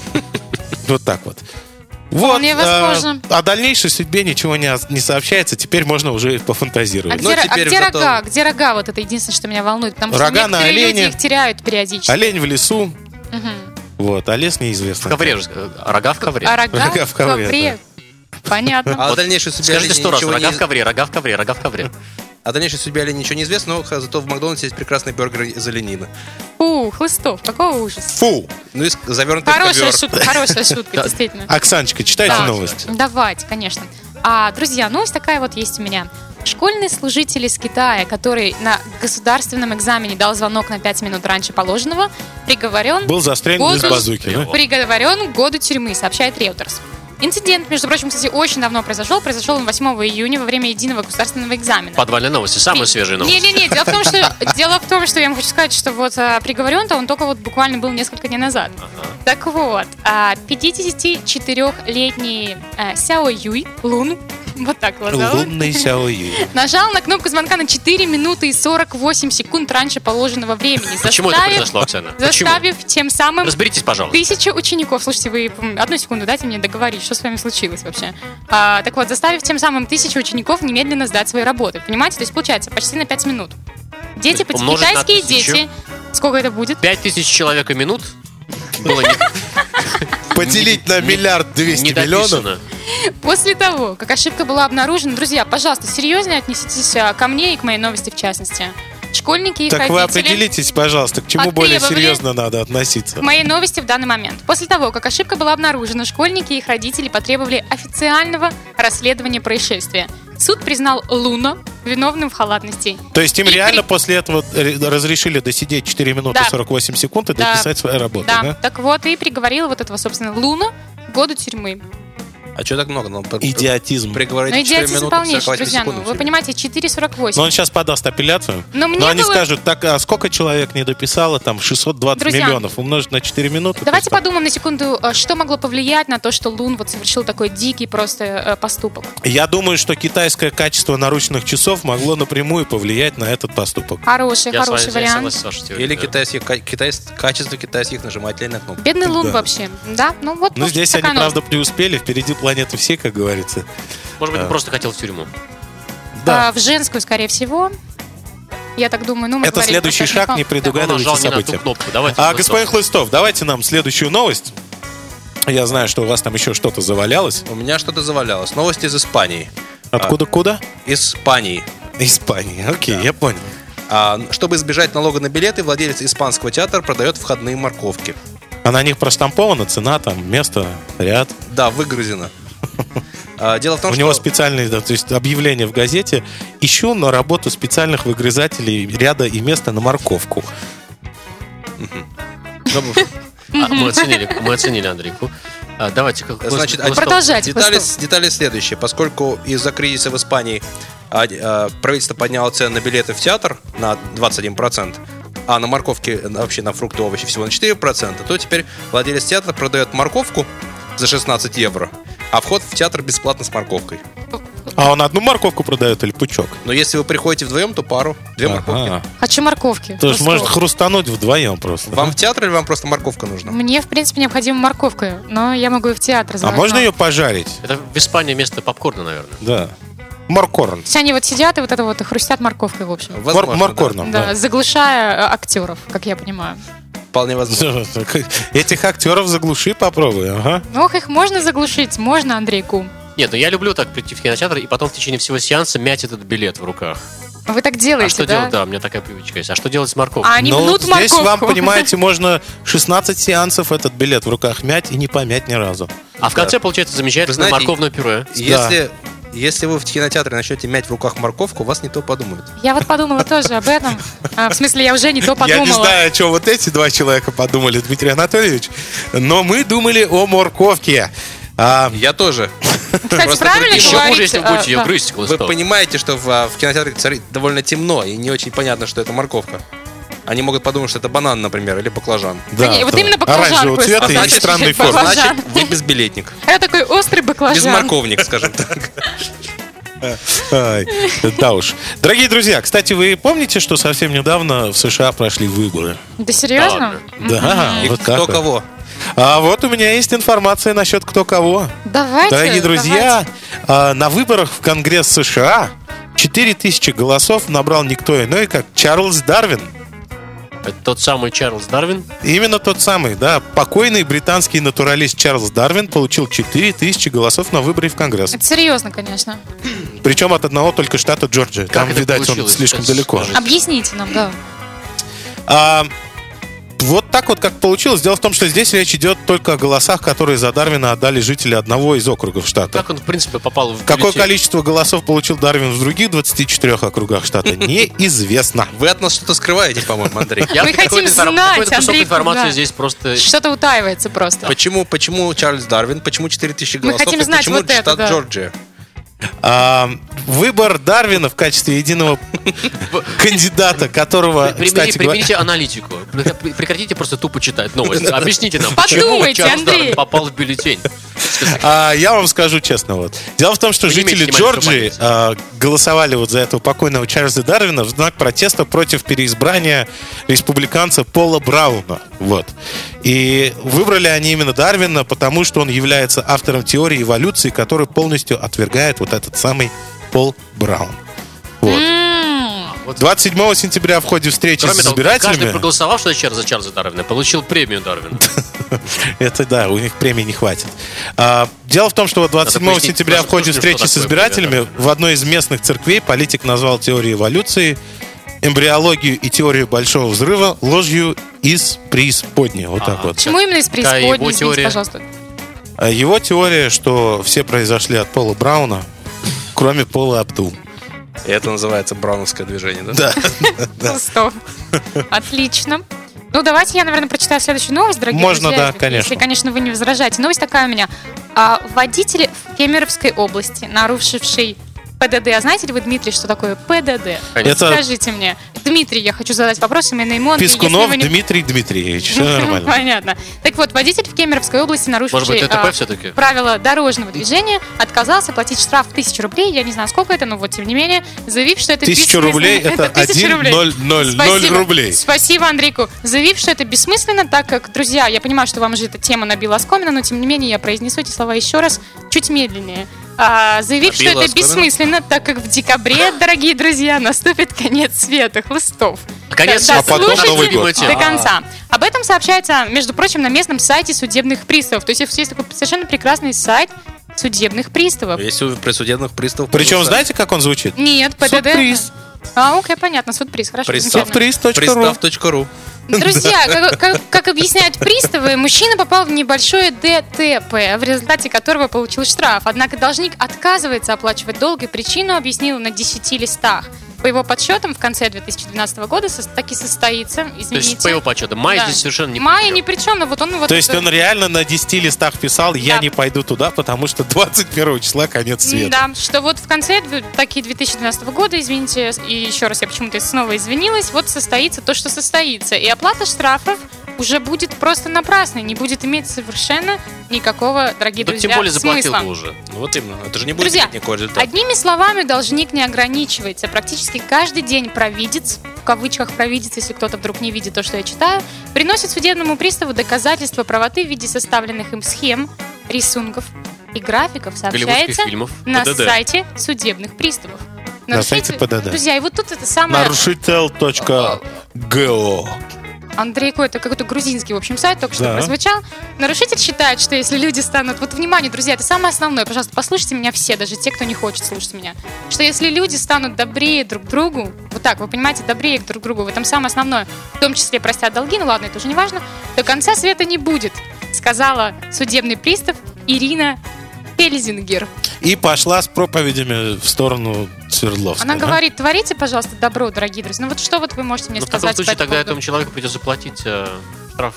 Вот так вот. Вот, Вполне возможно. э, о дальнейшей судьбе ничего не, не сообщается. Теперь можно уже А пофантазировать. где, Ну, а теперь где зато- рога? Где рога? Вот это единственное, что меня волнует. Потому что Рога на некоторые олене. люди их теряют периодически. Олень в лесу. Вот, а лес неизвестно. В ковре же. э, Рога в ковре. А рога, Рога в ковре, Понятно. А о дальнейшей судьбе Скажите оленя сто раз. ничего Рога не... в ковре, рога в ковре, рога в ковре. О дальнейшей судьбе оленя ничего не известно, но х- зато в Макдональдсе есть прекрасный бургер из оленины. Фу, Хлыстов, какой ужас. Фу! Ну и завернутый в Хорошая ковер. шутка, хорошая шутка, действительно. Оксаночка, читайте Да. новость. Давайте, конечно. А, друзья, новость такая вот есть у меня. Школьный служитель из Китая, который на государственном экзамене дал звонок на пять минут раньше положенного, приговорен, Был застрелен из году, базуки, да? приговорен к году тюрьмы, сообщает Reuters. Инцидент, между прочим, кстати, очень давно произошел. Произошел он восьмого июня во время единого государственного экзамена. Подвальные новости, самые свежие новости. Не-не-не, дело в том, что дело в том, что я вам хочу сказать, что вот а, приговорен-то он только вот буквально был несколько дней назад. Ага. Так вот, а, пятидесятичетырёхлетний а, Сяо Юй, Лун, вот так его зовут, Лунный Сяо Юй. нажал на кнопку звонка на четыре минуты и сорок восемь секунд раньше положенного времени. Почему это заставив- произошло, Оксана? Почему? Заставив тем самым Разберитесь, пожалуйста. тысячу учеников. Слушайте, вы м, одну секунду дайте мне договорить, что с вами случилось вообще. А, так вот, заставив тем самым тысячу учеников немедленно сдать свои работы. Понимаете? То есть получается почти на пять минут. Дети, То есть умножить на китайские тысячу? дети. Сколько это будет? Пять тысяч человек и минут было не, Поделить на миллиард двести не миллионов. дописано. После того, как ошибка была обнаружена, друзья, пожалуйста, серьезнее отнеситесь а, ко мне и к моей новости в частности. Школьники и их Так вы родители... определитесь, пожалуйста, к чему более потребовали- серьезно надо относиться. К моей новости в данный момент. После того, как ошибка была обнаружена, школьники и их родители потребовали официального расследования происшествия. Суд признал Луна виновным в халатности. То есть им И реально при- после этого ре- разрешили досидеть четыре минуты Да. сорок восемь секунд и Да. дописать свои работы, Да, да? так вот, и приговорила вот этого, собственно, Луна к году тюрьмы. А что так много? Ну, по- Идиотизм. Приговорить Ну, четыре идиотизм минуты полнейший, сорок восемь друзья. секунд. Ну, вы понимаете, четыре сорок восемь. Но он сейчас подаст апелляцию. Но мне Но они было- скажут, так, а сколько человек не дописало? Там шестьсот двадцать Друзья, миллионов умножить на четыре минуты. Давайте то есть, подумаем на секунду, э, что могло повлиять на то, что Лун вот совершил такой дикий просто э, поступок. Я думаю, что китайское качество наручных часов могло напрямую повлиять на этот поступок. Хороший, Я с вами хороший я вариант. согласен с вашей теорией, Или да. китайских, ка- китайс- качество китайских нажимателей на кнопку. Бедный Лун Да. вообще. Да, ну вот. Ну, вот здесь такая они, правда, новость. преуспели. Впереди планеты всей, как говорится. Может быть, он Да. просто хотел в тюрьму. Да. А, в женскую, скорее всего. Я так думаю, ну мы Это говорим следующий про шаг, не техников. Он предугадывайте нажал не на ту события. кнопку. Давайте, А, Хлыстов. господин Хлыстов, давайте нам следующую новость. Я знаю, что у вас там еще что-то завалялось. У меня что-то завалялось. Новости из Испании. Откуда, куда? Испании. Испания. Окей, я понял. А, чтобы избежать налога на билеты, владелец испанского театра продает входные морковки. А на них проштампована цена, там, место, ряд. Да, выгрузено. А, Дело в том, У что... него специальное, да, то есть объявление в газете. Ищу на работу специальных выгрызателей ряда и места на морковку. А, мы оценили, мы оценили Андрейку. А, давайте, как Значит, Хлыстов- а- Продолжайте, детали, Хлыстов. детали следующие. Поскольку из-за кризиса в Испании а, а, правительство подняло цены на билеты в театр на двадцать один процент, а на морковки, э, вообще на фрукты и овощи всего на четыре процента, то теперь владелец театра продает морковку за шестнадцать евро, а вход в театр бесплатно с морковкой. А он одну морковку продает или пучок? Но если вы приходите вдвоем, то пару, две морковки. Ага. Хочу морковки. То есть Ну, может сколько? хрустануть вдвоем просто. Вам да? в театр или вам просто морковка нужна? Мне, в принципе, необходима морковка, но я могу и в театр А заодно. можно ее пожарить? Это в Испании место попкорна, наверное. Да. Моркорн. То есть они вот сидят и вот это вот и хрустят морковкой, в общем. Возможно, Мор- Моркорном, Да, да. заглушая э, актеров, как я понимаю. да. Вполне возможно. Этих актеров заглуши, попробуй. Ага. Ох, их можно заглушить, можно, Андрейку. Нет, ну я люблю так прийти в кинотеатр и потом в течение всего сеанса мять этот билет в руках. Вы так А делаете, что да? делать? Да, у меня такая привычка есть. А что делать с морковкой? А они Ну, мнут здесь морковку. вам, понимаете, можно шестнадцать сеансов этот билет в руках мять и не помять ни разу. А в конце получается замечательное Вы знаете, морковное пюре. Если, если вы в кинотеатре начнете мять в руках морковку, вас не то подумают. Я вот подумала тоже об этом. А, в смысле, я уже не то подумала. Я не знаю, о чем вот эти два человека подумали, Дмитрий Анатольевич, но мы думали о морковке. А, Я тоже. Кстати, Просто правильно другим- Еще говорите? хуже, если вы А, будете ее да. грызть, Вы Хлыстов. понимаете, что в, а, в кинотеатре царит довольно темно и не очень понятно, что это морковка. Они могут подумать, что это банан, например, или баклажан. да, не, вот да. именно баклажан, Оранжевого Костя. цвета А и значит, странной баклажан. формы. Значит, вы безбилетник. Это такой острый баклажан. Безморковник, скажем так. Ай, да уж. Дорогие друзья, кстати, вы помните, что совсем недавно в США прошли выборы? Да серьезно? Да, И вот кто так вот. кого? А вот у меня есть информация насчет кто кого. Давайте. Дорогие друзья, а, на выборах в Конгресс США четыре тысячи голосов набрал никто иной, как Чарльз Дарвин. Это тот самый Чарльз Дарвин. Именно тот самый, да. Покойный британский натуралист Чарльз Дарвин получил четыре тысячи голосов на выборы в Конгресс. Это серьезно, конечно. Причем от одного только штата Джорджия. Там, это видать, он получилось? слишком Это далеко. сложно. Объясните нам, да. А, Вот так вот как получилось. Дело в том, что здесь речь идет только о голосах, которые за Дарвина отдали жители одного из округов штата. Как он, в принципе, попал в Какое бюллетень? количество голосов получил Дарвин в других двадцати четырёх округах штата, неизвестно. Вы от нас что-то скрываете, по-моему, Андрей. Я Мы какой-то хотим информ- знать, какой-то кусок Андрей, информации да. здесь просто... Что-то утаивается просто. Почему, почему Чарльз Дарвин, почему четыре тысячи Мы голосов, хотим и знать почему вот это, штат да. Джорджия? А, выбор Дарвина в качестве единого кандидата, которого, Примени- кстати говоря... Примените аналитику. Прекра- Прекратите просто тупо читать новости. Объясните нам, почему Подумайте, Чарльз Андрей. Дарвин попал в бюллетень. А, я вам скажу честно. Вот. Дело в том, что Вы не жители имеете внимания, Джорджии что а, голосовали вот за этого покойного Чарльза Дарвина в знак протеста против переизбрания республиканца Пола Брауна. Вот. И выбрали они именно Дарвина, потому что он является автором теории эволюции, которую полностью отвергает вот этот самый Пол Браун. Вот. двадцать седьмого сентября в ходе встречи Кроме с того, каждый избирателями... проголосовавший за Чарльза Дарвина получил премию Дарвина. Это да, у них премии не хватит. А, дело в том, что вот двадцать седьмого пояснить сентября в нашим ходе слушателям, встречи что с такое избирателями в одной из местных церквей политик назвал теорию эволюции, эмбриологию и теорию большого взрыва ложью из преисподней. Вот так вот. Почему именно из Какая его преисподней, извините, теория? пожалуйста? А его теория, что все произошли от Пола Брауна, кроме Пола Абдул. И это называется брауновское движение, да? Да. Стоп. Отлично. Ну, давайте я, наверное, прочитаю следующую новость, дорогие Можно, друзья. да, конечно. Если, конечно, вы не возражаете. Новость такая у меня. А, водитель в Кемеровской области, нарушивший ПДД. А знаете ли вы, Дмитрий, что такое ПДД? Это- Скажите мне. Дмитрий, я хочу задать вопрос именно ему. Андрей, Пискунов если вы не- Дмитрий Дмитриевич. Все нормально. Понятно. Так вот, водитель в Кемеровской области, Может нарушивший быть, ДТП а, все-таки? правила дорожного движения, отказался платить штраф в тысячу рублей. Я не знаю, сколько это, но вот тем не менее, заявив, что это Тысяча бессмысленно. рублей — это тысяча один рублей. ноль ноль ноль Спасибо. рублей. Спасибо, Андрейку. Заявив, что это бессмысленно, так как, друзья, я понимаю, что вам уже эта тема набила оскомину, но тем не менее я произнесу эти слова еще раз, чуть медленнее. А, заявив, что Набила это оскомину? бессмысленно, так как в декабре, дорогие друзья, наступит конец света. Хлыстов. Конец Да, а потом слушайте Новый год. до конца. Об этом сообщается, между прочим, на местном сайте судебных приставов. То есть есть такой совершенно прекрасный сайт судебных приставов. Есть у присудебных приставов. Причем, знаете, как он звучит? Нет, ПДД. Судприз. А, окей, понятно, судприз, хорошо. Пристав. замечательно. Судприз точка ру. Пристав.ру. Друзья, как, как- как объясняют приставы, мужчина попал в небольшое ДТП, в результате которого получил штраф. Однако должник отказывается оплачивать долг и причину объяснил на десяти листах. По его подсчетам, в конце две тысячи двенадцатого года со- таки состоится, То извините. есть, по его подсчетам, май Да. здесь совершенно не Майя при ни при чем, но вот он вот... То есть это- он реально на десяти листах писал: я Да. не пойду туда, потому что двадцать первого числа конец света. Да, что вот в конце две- таки две тысячи двенадцатого года, извините, и еще раз я почему-то снова извинилась, вот состоится то, что состоится. И оплата штрафов уже будет просто напрасной, не будет иметь совершенно никакого, дорогие Так друзья, тем более заплатил смысла. бы уже. Ну вот именно. Это же не будет Друзья, иметь никакого результата. одними словами, должник не ограничивается. Практически каждый день провидец, в кавычках провидец, если кто-то вдруг не видит то, что я читаю, приносит судебному приставу доказательства правоты в виде составленных им схем, рисунков и графиков, Голливудских сообщается фильмов. на ПДД. сайте судебных приставов. На сайте ПДД. Друзья, и вот тут это самое... Нарушитель точка го. Андрейко, это какой-то грузинский, в общем, сайт только что Да. прозвучал. Нарушитель считает, что если люди станут... Вот, внимание, друзья, это самое основное. Пожалуйста, послушайте меня все, даже те, кто не хочет слушать меня. Что если люди станут добрее друг к другу, вот так, вы понимаете, добрее друг к другу, в этом самое основное, в том числе простят долги, ну ладно, это уже не важно, то конца света не будет, сказала судебный пристав Ирина Пельзингер. И пошла с проповедями в сторону Свердловска. Она а? говорит, творите, пожалуйста, добро, дорогие друзья. Ну вот что вот вы можете мне Ну, в таком сказать случае по тогда этому этому человеку придется заплатить э, штраф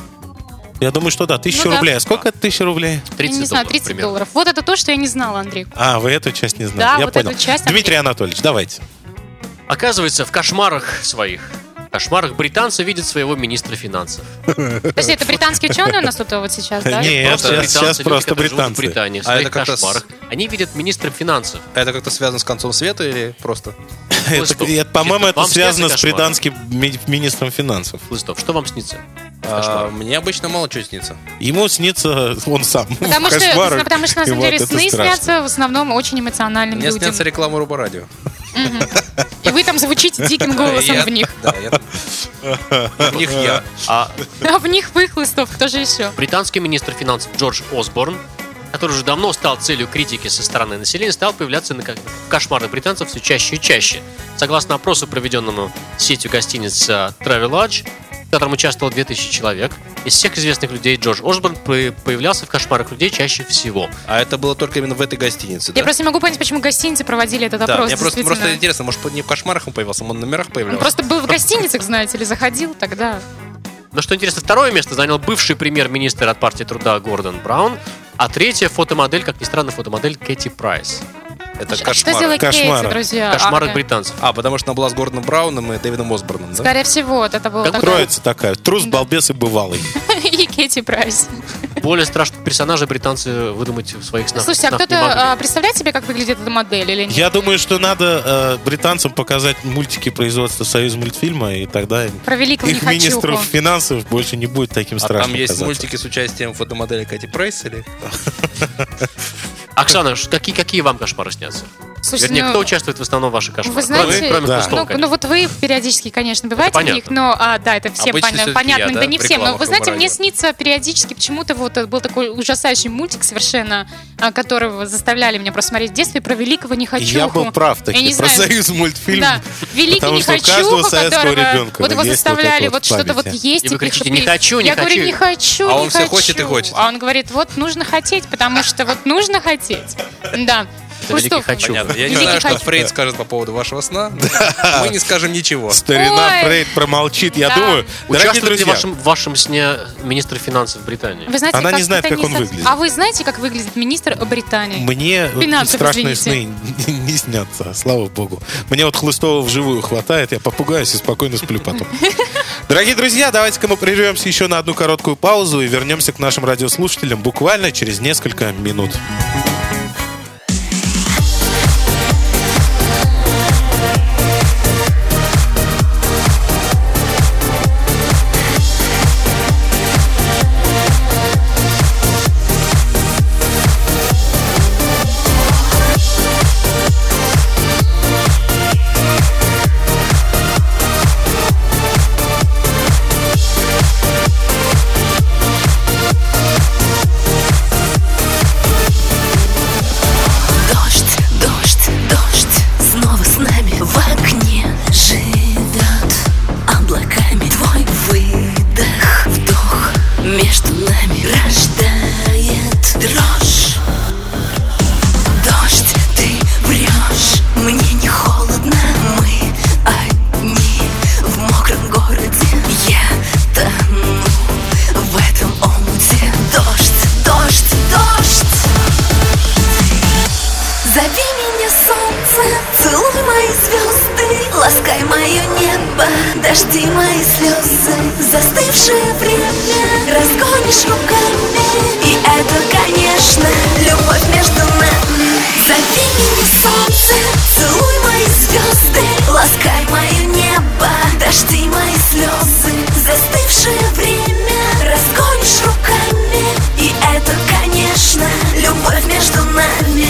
Я думаю, что да, тысяча Ну да. рублей. А сколько это тысяча рублей? Я тридцать не знаю, долларов тридцать примерно. долларов. Вот это то, что я не знала, Андрей. А, вы эту часть не знали. Да, Я вот понял. эту часть, Дмитрий Анатольевич, давайте. Оказывается, в кошмарах своих, в кошмарах британцы видят своего министра финансов. Подожди, это британские ученые у нас тут вот сейчас, да? Нет, Просто сейчас, британцы, сейчас люди, просто которые живут британцы. в Британии, в А своих это как-то с- кошмарах. Они видят министра финансов. А это как-то связано с концом света или просто? Это, Хлыстов, это, по-моему, это вам связано с снятся кошмары? британским ми- министром финансов. Хлыстов, что вам снится? А, мне обычно мало чего снится. Ему снится он сам. Потому в что, кошмарах. потому что на И самом вот деле это сны страшно. снятся в основном очень эмоциональным Мне людям. снятся рекламы Руба-радио. И вы там звучите диким голосом Я- в них. Да, я- в них я. А А в них вы, Хлыстов, кто же еще? британский министр финансов Джордж Осборн, который уже давно стал целью критики со стороны населения, стал появляться на ко- в кошмарах британцев все чаще и чаще. Согласно опросу, проведенному сетью гостиниц э, Travelodge, в котором участвовало две тысячи человек. Из всех известных людей Джордж Осборн появлялся в «Кошмарах людей» чаще всего. А это было только именно в этой гостинице, да? Я просто не могу понять, почему гостиницы проводили этот Да, опрос. мне просто, действительно. просто интересно, может, не в «Кошмарах» он появился, он на номерах Он появлялся? просто был в гостиницах, знаете ли, заходил тогда. Но что интересно, второе место занял бывший премьер-министр от партии труда Гордон Браун, а третья фотомодель, как ни странно, фотомодель Кэти Прайс. Это Что «Кошмары». сделает Кошмары. Кейти, друзья? Кошмары Ага. британцев. А, потому что она была с Гордоном Брауном и Дэвидом Осборном, да? Скорее всего, вот это было Как такое. Троица такая. Трус, балбес и бывалый. И Кэти Прайс. Более страшных персонажей британцы выдумать в своих снах. Слушайте, а снах не кто-то могли. а, представляет себе, как выглядит эта модель или нет? Я думаю, что надо э, британцам показать мультики производства Союз мультфильма, и тогда Про великого их Нехочуху. министров финансов больше не будет таким А страшным там есть казаться. мультики с участием фотомодели Кэти Прайс или? Оксана, ш- какие, какие вам кошмары снятся? Слушайте, Вернее, ну, кто участвует в основном в ваших кошмарах? Вы знаете, кроме, кроме да. Хлыстова, ну, конечно. ну вот вы периодически, конечно, бываете в понятно. них, но а, да, это всем Обычно понятно, всё-таки понятно, я, да, да, не в всем. Но рекламах вы знаете, Руб мне Радио. снится периодически почему-то вот был такой ужасающий мультик совершенно, а, которого заставляли меня просто смотреть в детстве про великого Нехочуху. Я был прав таки, Я не про знаю. Союз мультфильм. Да, великий Потому что у каждого Нехочуха, советского которого ребенка вот его есть вот заставляли это вот вот в что-то вот памяти. есть. И вы пить, кричите, пить. «Не хочу, не Я говорю, хочу». не хочу, А не он всё хочу. хочет и хочет. А он говорит, вот нужно хотеть, потому что вот нужно хотеть. Да. Это великий Хлыстов. хочу. Понятно. Я не Великий знаю, что хочу. Фрейд скажет по поводу вашего сна. Мы не скажем ничего. Старина Ой. Фрейд промолчит. Я Да. думаю, дорогие Участвует ли друзья, в вашем, в вашем сне министр финансов Британии? Вы знаете, Она не знает, это как он со- выглядит. А вы знаете, как выглядит министр Британии? мне Финансов, страшные извините. сны не снятся, слава богу. Мне вот Хлыстова вживую хватает, я попугаюсь и спокойно сплю потом. Дорогие друзья, давайте-ка мы прервемся еще на одну короткую паузу и вернемся к нашим радиослушателям буквально через несколько минут. Дождь, дождь, дождь снова с нами в окне живет облаками. Твой выдох, вдох между нами рождает дрожь. Дождь, ты врешь, мне не холодно, мы одни в мокром городе. Я тону в этом омуте. Дождь, дождь, дождь. Зови меня, солнце, целуй мои звезды, ласкай мое небо, дожди мои слезы. Застывшее время разгонишь руками, и это, конечно, любовь между нами. Зови меня, солнце, целуй мои звезды, ласкай мое небо, дожди мои слезы. Застывшее время разгонишь руками, и это, конечно, любовь между нами.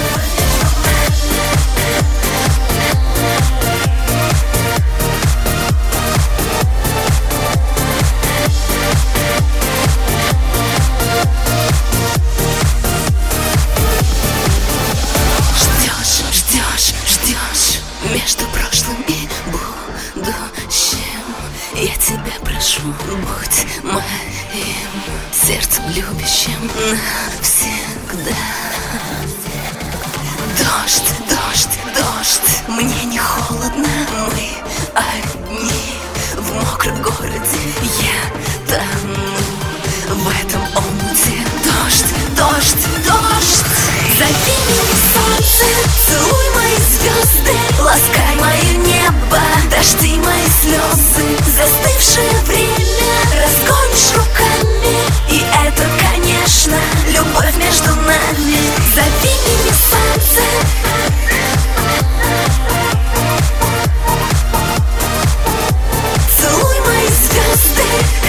Ждешь, ждешь, ждешь между прошлым и будущим. Я тебя прошу, будь моим сердцем любящим навсегда. Дождь, дождь, дождь, мне не холодно, мы одни в мокром городе. Я тону в этом омуте. Дождь, дождь, дождь. Зови меня, солнце, целуй мои звезды, ласкай мое небо, дожди мои слезы. Застывшее время разгонишь руками, и это, конечно, любовь между нами. Зови меня, солнце. Целуй мои звезды.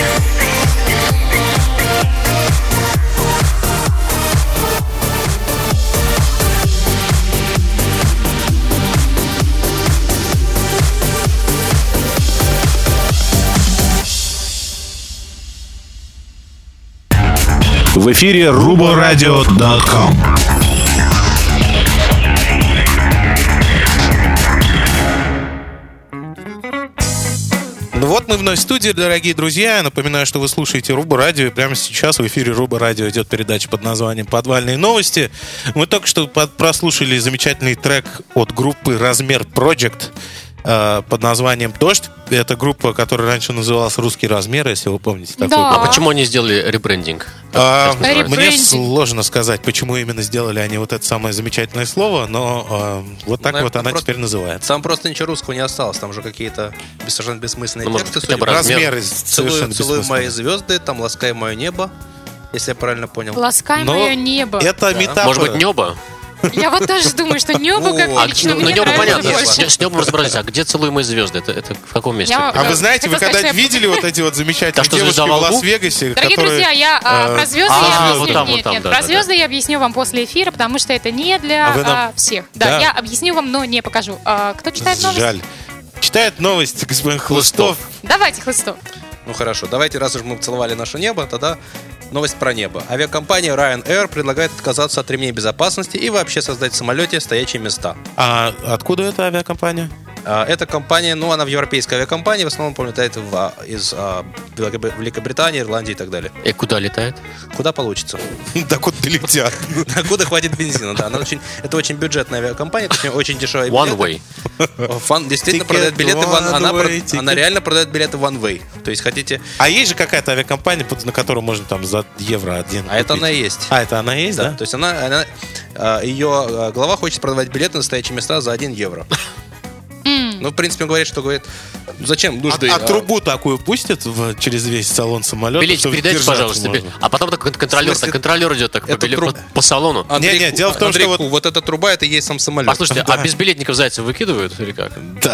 В эфире руборадио точка ком. Вот мы вновь в студии, дорогие друзья. Я напоминаю, что вы слушаете Руба Радио. И прямо сейчас в эфире Руба Радио идет передача под названием «Подвальные новости». Мы только что под- прослушали замечательный трек от группы «Размер Project» э, под названием «Дождь». Это группа, которая раньше называлась «Русский размер», если вы помните. Такую Да. группу. А почему они сделали ребрендинг? А, Как это называется? мне Ребрендинг. сложно сказать, почему именно сделали они вот это самое замечательное слово, но э, вот так Ну, вот она просто- теперь называется. Там просто ничего русского не осталось. Там же какие-то без- совершенно бессмысленные Ну, может, тексты. хотя бы судя по- размер. Размеры Целую, совершенно целую мои бессмысленные. звезды, там ласкай мое небо, если я правильно понял. Ласкай Но мое небо. Это метафора. Может быть, небо? Я вот тоже думаю, что небо, как А, лично ну, мне небо нравится понятно. больше. С, с небом разобрались. А где целуй мои звезды? Это, это в каком месте? Я- А вы знаете, вы Хотела сказать, когда-нибудь что я- видели вот эти вот замечательные Да что, девушки звезда в во лбу? Лас-Вегасе, Дорогие которые... друзья, я а, э, про звезды а, я вот объясню. там, Нет, вот там, нет, да, про да, звезды я объясню вам после эфира, потому что это не для А вы нам- а, всех. Да, Да. я объясню вам, но не покажу. А, кто читает новость? Жаль. Читает новость господин Хлыстов. Давайте, Хлыстов. Ну хорошо, давайте, раз уж мы целовали наше небо, тогда новость про небо. Авиакомпания Ryanair предлагает отказаться от ремней безопасности и вообще создать в самолете стоячие места. А откуда эта авиакомпания? А, Эта компания, ну, она в европейской авиакомпании, в основном полетает в, а, из а, Великобри- Великобритании, Ирландии и так далее. И куда летает? Куда получится? Да куда летят? Куда хватит бензина, да. Она очень, это очень бюджетная авиакомпания, это очень, очень дешевая One way. Фан действительно Ticket продает билеты, в one- она, one way, про- ticket. она реально продает билеты one way. То есть хотите... А есть же какая-то авиакомпания, под- на которую можно там за евро один А это купить? она и есть. А, это она и есть, да? То есть она, она, а, ее а, глава хочет продавать билеты на стоячие места за один евро. Ну, в принципе, он говорит, что говорит, зачем нужды? А, а а, трубу такую пустят в- через весь салон самолета? Билетик чтобы передайте, держаться пожалуйста. можно? А потом так контролер, В смысле, так контролер идет так по, это биле- труб- по- по салону. Андрей Не-не, Ку- дело в том, Андрей что Ку, вот- вот эта труба, это и есть сам самолет. Послушайте, а безбилетников зайцев выкидывают или как? Да.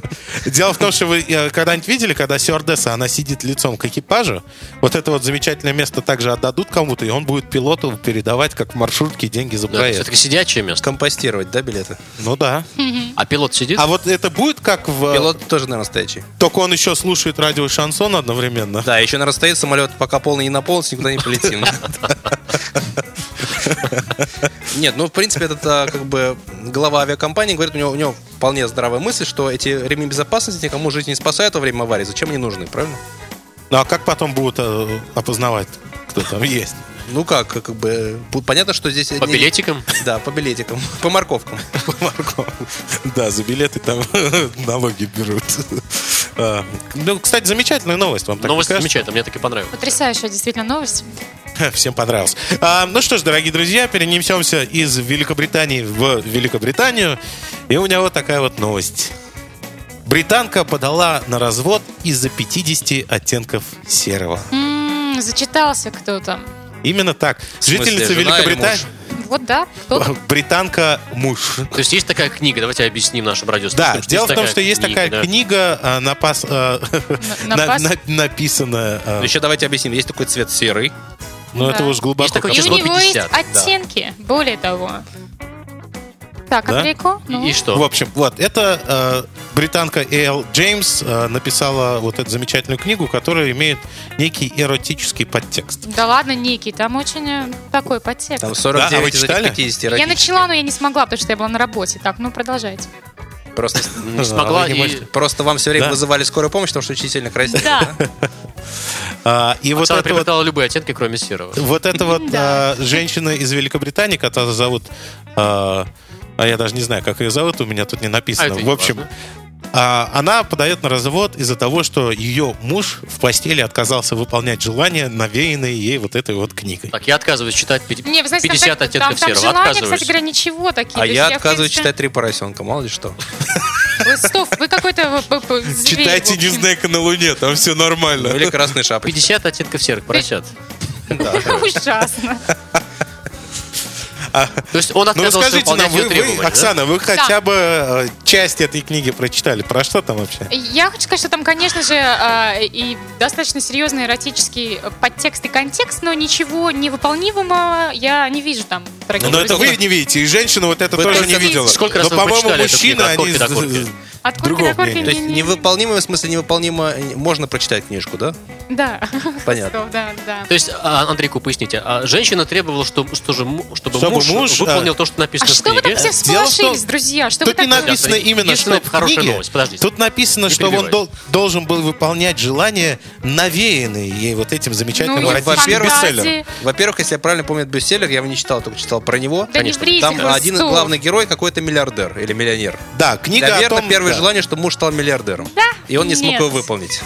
Дело в том, что вы э, когда-нибудь видели, когда стюардесса, она сидит лицом к экипажу, вот это вот замечательное место также отдадут кому-то, и он будет пилоту передавать, как в маршрутке, деньги за Да, проезд. все-таки сидячее место. Компостировать, да, билеты? Ну да. А пилот сидит? А вот это будет как в... Пилот тоже, наверное, стоячий. Только он еще слушает радио и шансон одновременно. Да, еще, наверное, стоит самолет, пока полный не наполнится, никуда не полетим. Нет, ну, в принципе, этот, а, как бы, глава авиакомпании говорит, у него, у него вполне здравая мысль, что эти ремни безопасности никому жизнь не спасают во время аварии. Зачем они нужны, правильно? Ну а как потом будут э, опознавать, кто там есть? Ну как, как бы, бу- понятно, что здесь... По не- билетикам? Да, по билетикам, по морковкам. Да, за билеты там налоги берут. А, Ну, кстати, замечательная новость. Вам так не Новость кажется? замечательная, мне так и понравилось. Потрясающая действительно новость. Всем понравилось. А, ну что ж, дорогие друзья, перенесемся из Великобритании в Великобританию. И у меня вот такая вот новость. Британка подала на развод из-за пятидесяти оттенков серого. М, Зачитался кто-то. Именно так. смысле, Жительница жена или Великобритании. Вот да, кто-то. Британка муж. То есть есть такая книга, давайте объясним нашим Да, радиослушателям. дело в том, что есть такая да. книга, а, напас- а, На- на- напас- на- написанная. а, Еще давайте объясним. Есть такой цвет серый. Ну, это Да. уж глубоко. Есть такое И у число него есть пятьдесят, да. оттенки, более того. Так, Да? Андрейко? Ну. И что? В общем, вот, это э, британка Эл Джеймс э, написала вот эту замечательную книгу, которая имеет некий эротический подтекст. Да ладно, Ники, там очень э, такой подтекст. Там Да, а сорок девять вы из этих читали? пятидесяти Я эротических. начала, но я не смогла, потому что я была на работе. Так, ну продолжайте. Просто, Не смогла вы не и... можете. просто вам все время Да. вызывали скорую помощь, потому что очень сильно красиво. Да. А, и вот Оксана это вот, приобретала любые оттенки, кроме серого. вот эта вот Да. э, женщина из Великобритании, которая зовут... э, а я даже не знаю, как ее зовут, у меня тут не написано. А это в не общем, важно. а, она подает на развод из-за того, что ее муж в постели отказался выполнять желания, навеянные ей вот этой вот книгой. Так, я отказываюсь читать пяти- Не, вы знаете, там пятьдесят так- оттенков там, там серого. желания, Отказываюсь. кстати говоря, ничего такие. А То есть я в отказываюсь принципе- читать «Три поросенка», мало ли что. Вы, стоп, вы какой-то э, э, зверь, Читайте в общем. «Незнайка на Луне», там все нормально. Или «Красные шапочки». пятьдесят оттенков серых поросят. Ужасно. То есть он Ну отказывался расскажите выполнять нам, вы, ее вы, требования, да? Оксана, вы хотя бы э, часть этой книги прочитали. Про что там вообще? Я хочу сказать, что там, конечно же, э, и достаточно серьезный эротический подтекст и контекст, но ничего невыполнимого я не вижу там. дорогие Но это друзья. вы не видите, и женщина вот это Вы тоже только не видела. сколько раз Но, вы по-моему, прочитали эту мужчины, книгу от они... корки до корки? От другого корки до корки. мнения. То есть невыполнимо, в смысле невыполнимо, можно прочитать книжку, да? Да. Понятно. Да, да. То есть, а, Андрейку, поясните, а женщина требовала, что, что же, му- чтобы, Чтобы муж, муж, выполнил а- то, что А написано в что вы книге? так все Дело в том, всполошились, друзья? Что вы Тут не так... написано Я- именно, единственная что в хорошая книге. новость, подождите. Тут написано, Не что он перебивай. дол- должен был выполнять желания, навеянные ей вот этим замечательным Ну, эротическим во-первых, бестселлером. Во-первых, если я правильно помню, это бестселлер, я его не читал, только читал про него. Да не врите, Там Хвостов. один главный герой какой-то миллиардер или миллионер. Да, книга Наверное, о том... первое да. желание, чтобы муж стал миллиардером. Да? И он не смог Нет. его выполнить.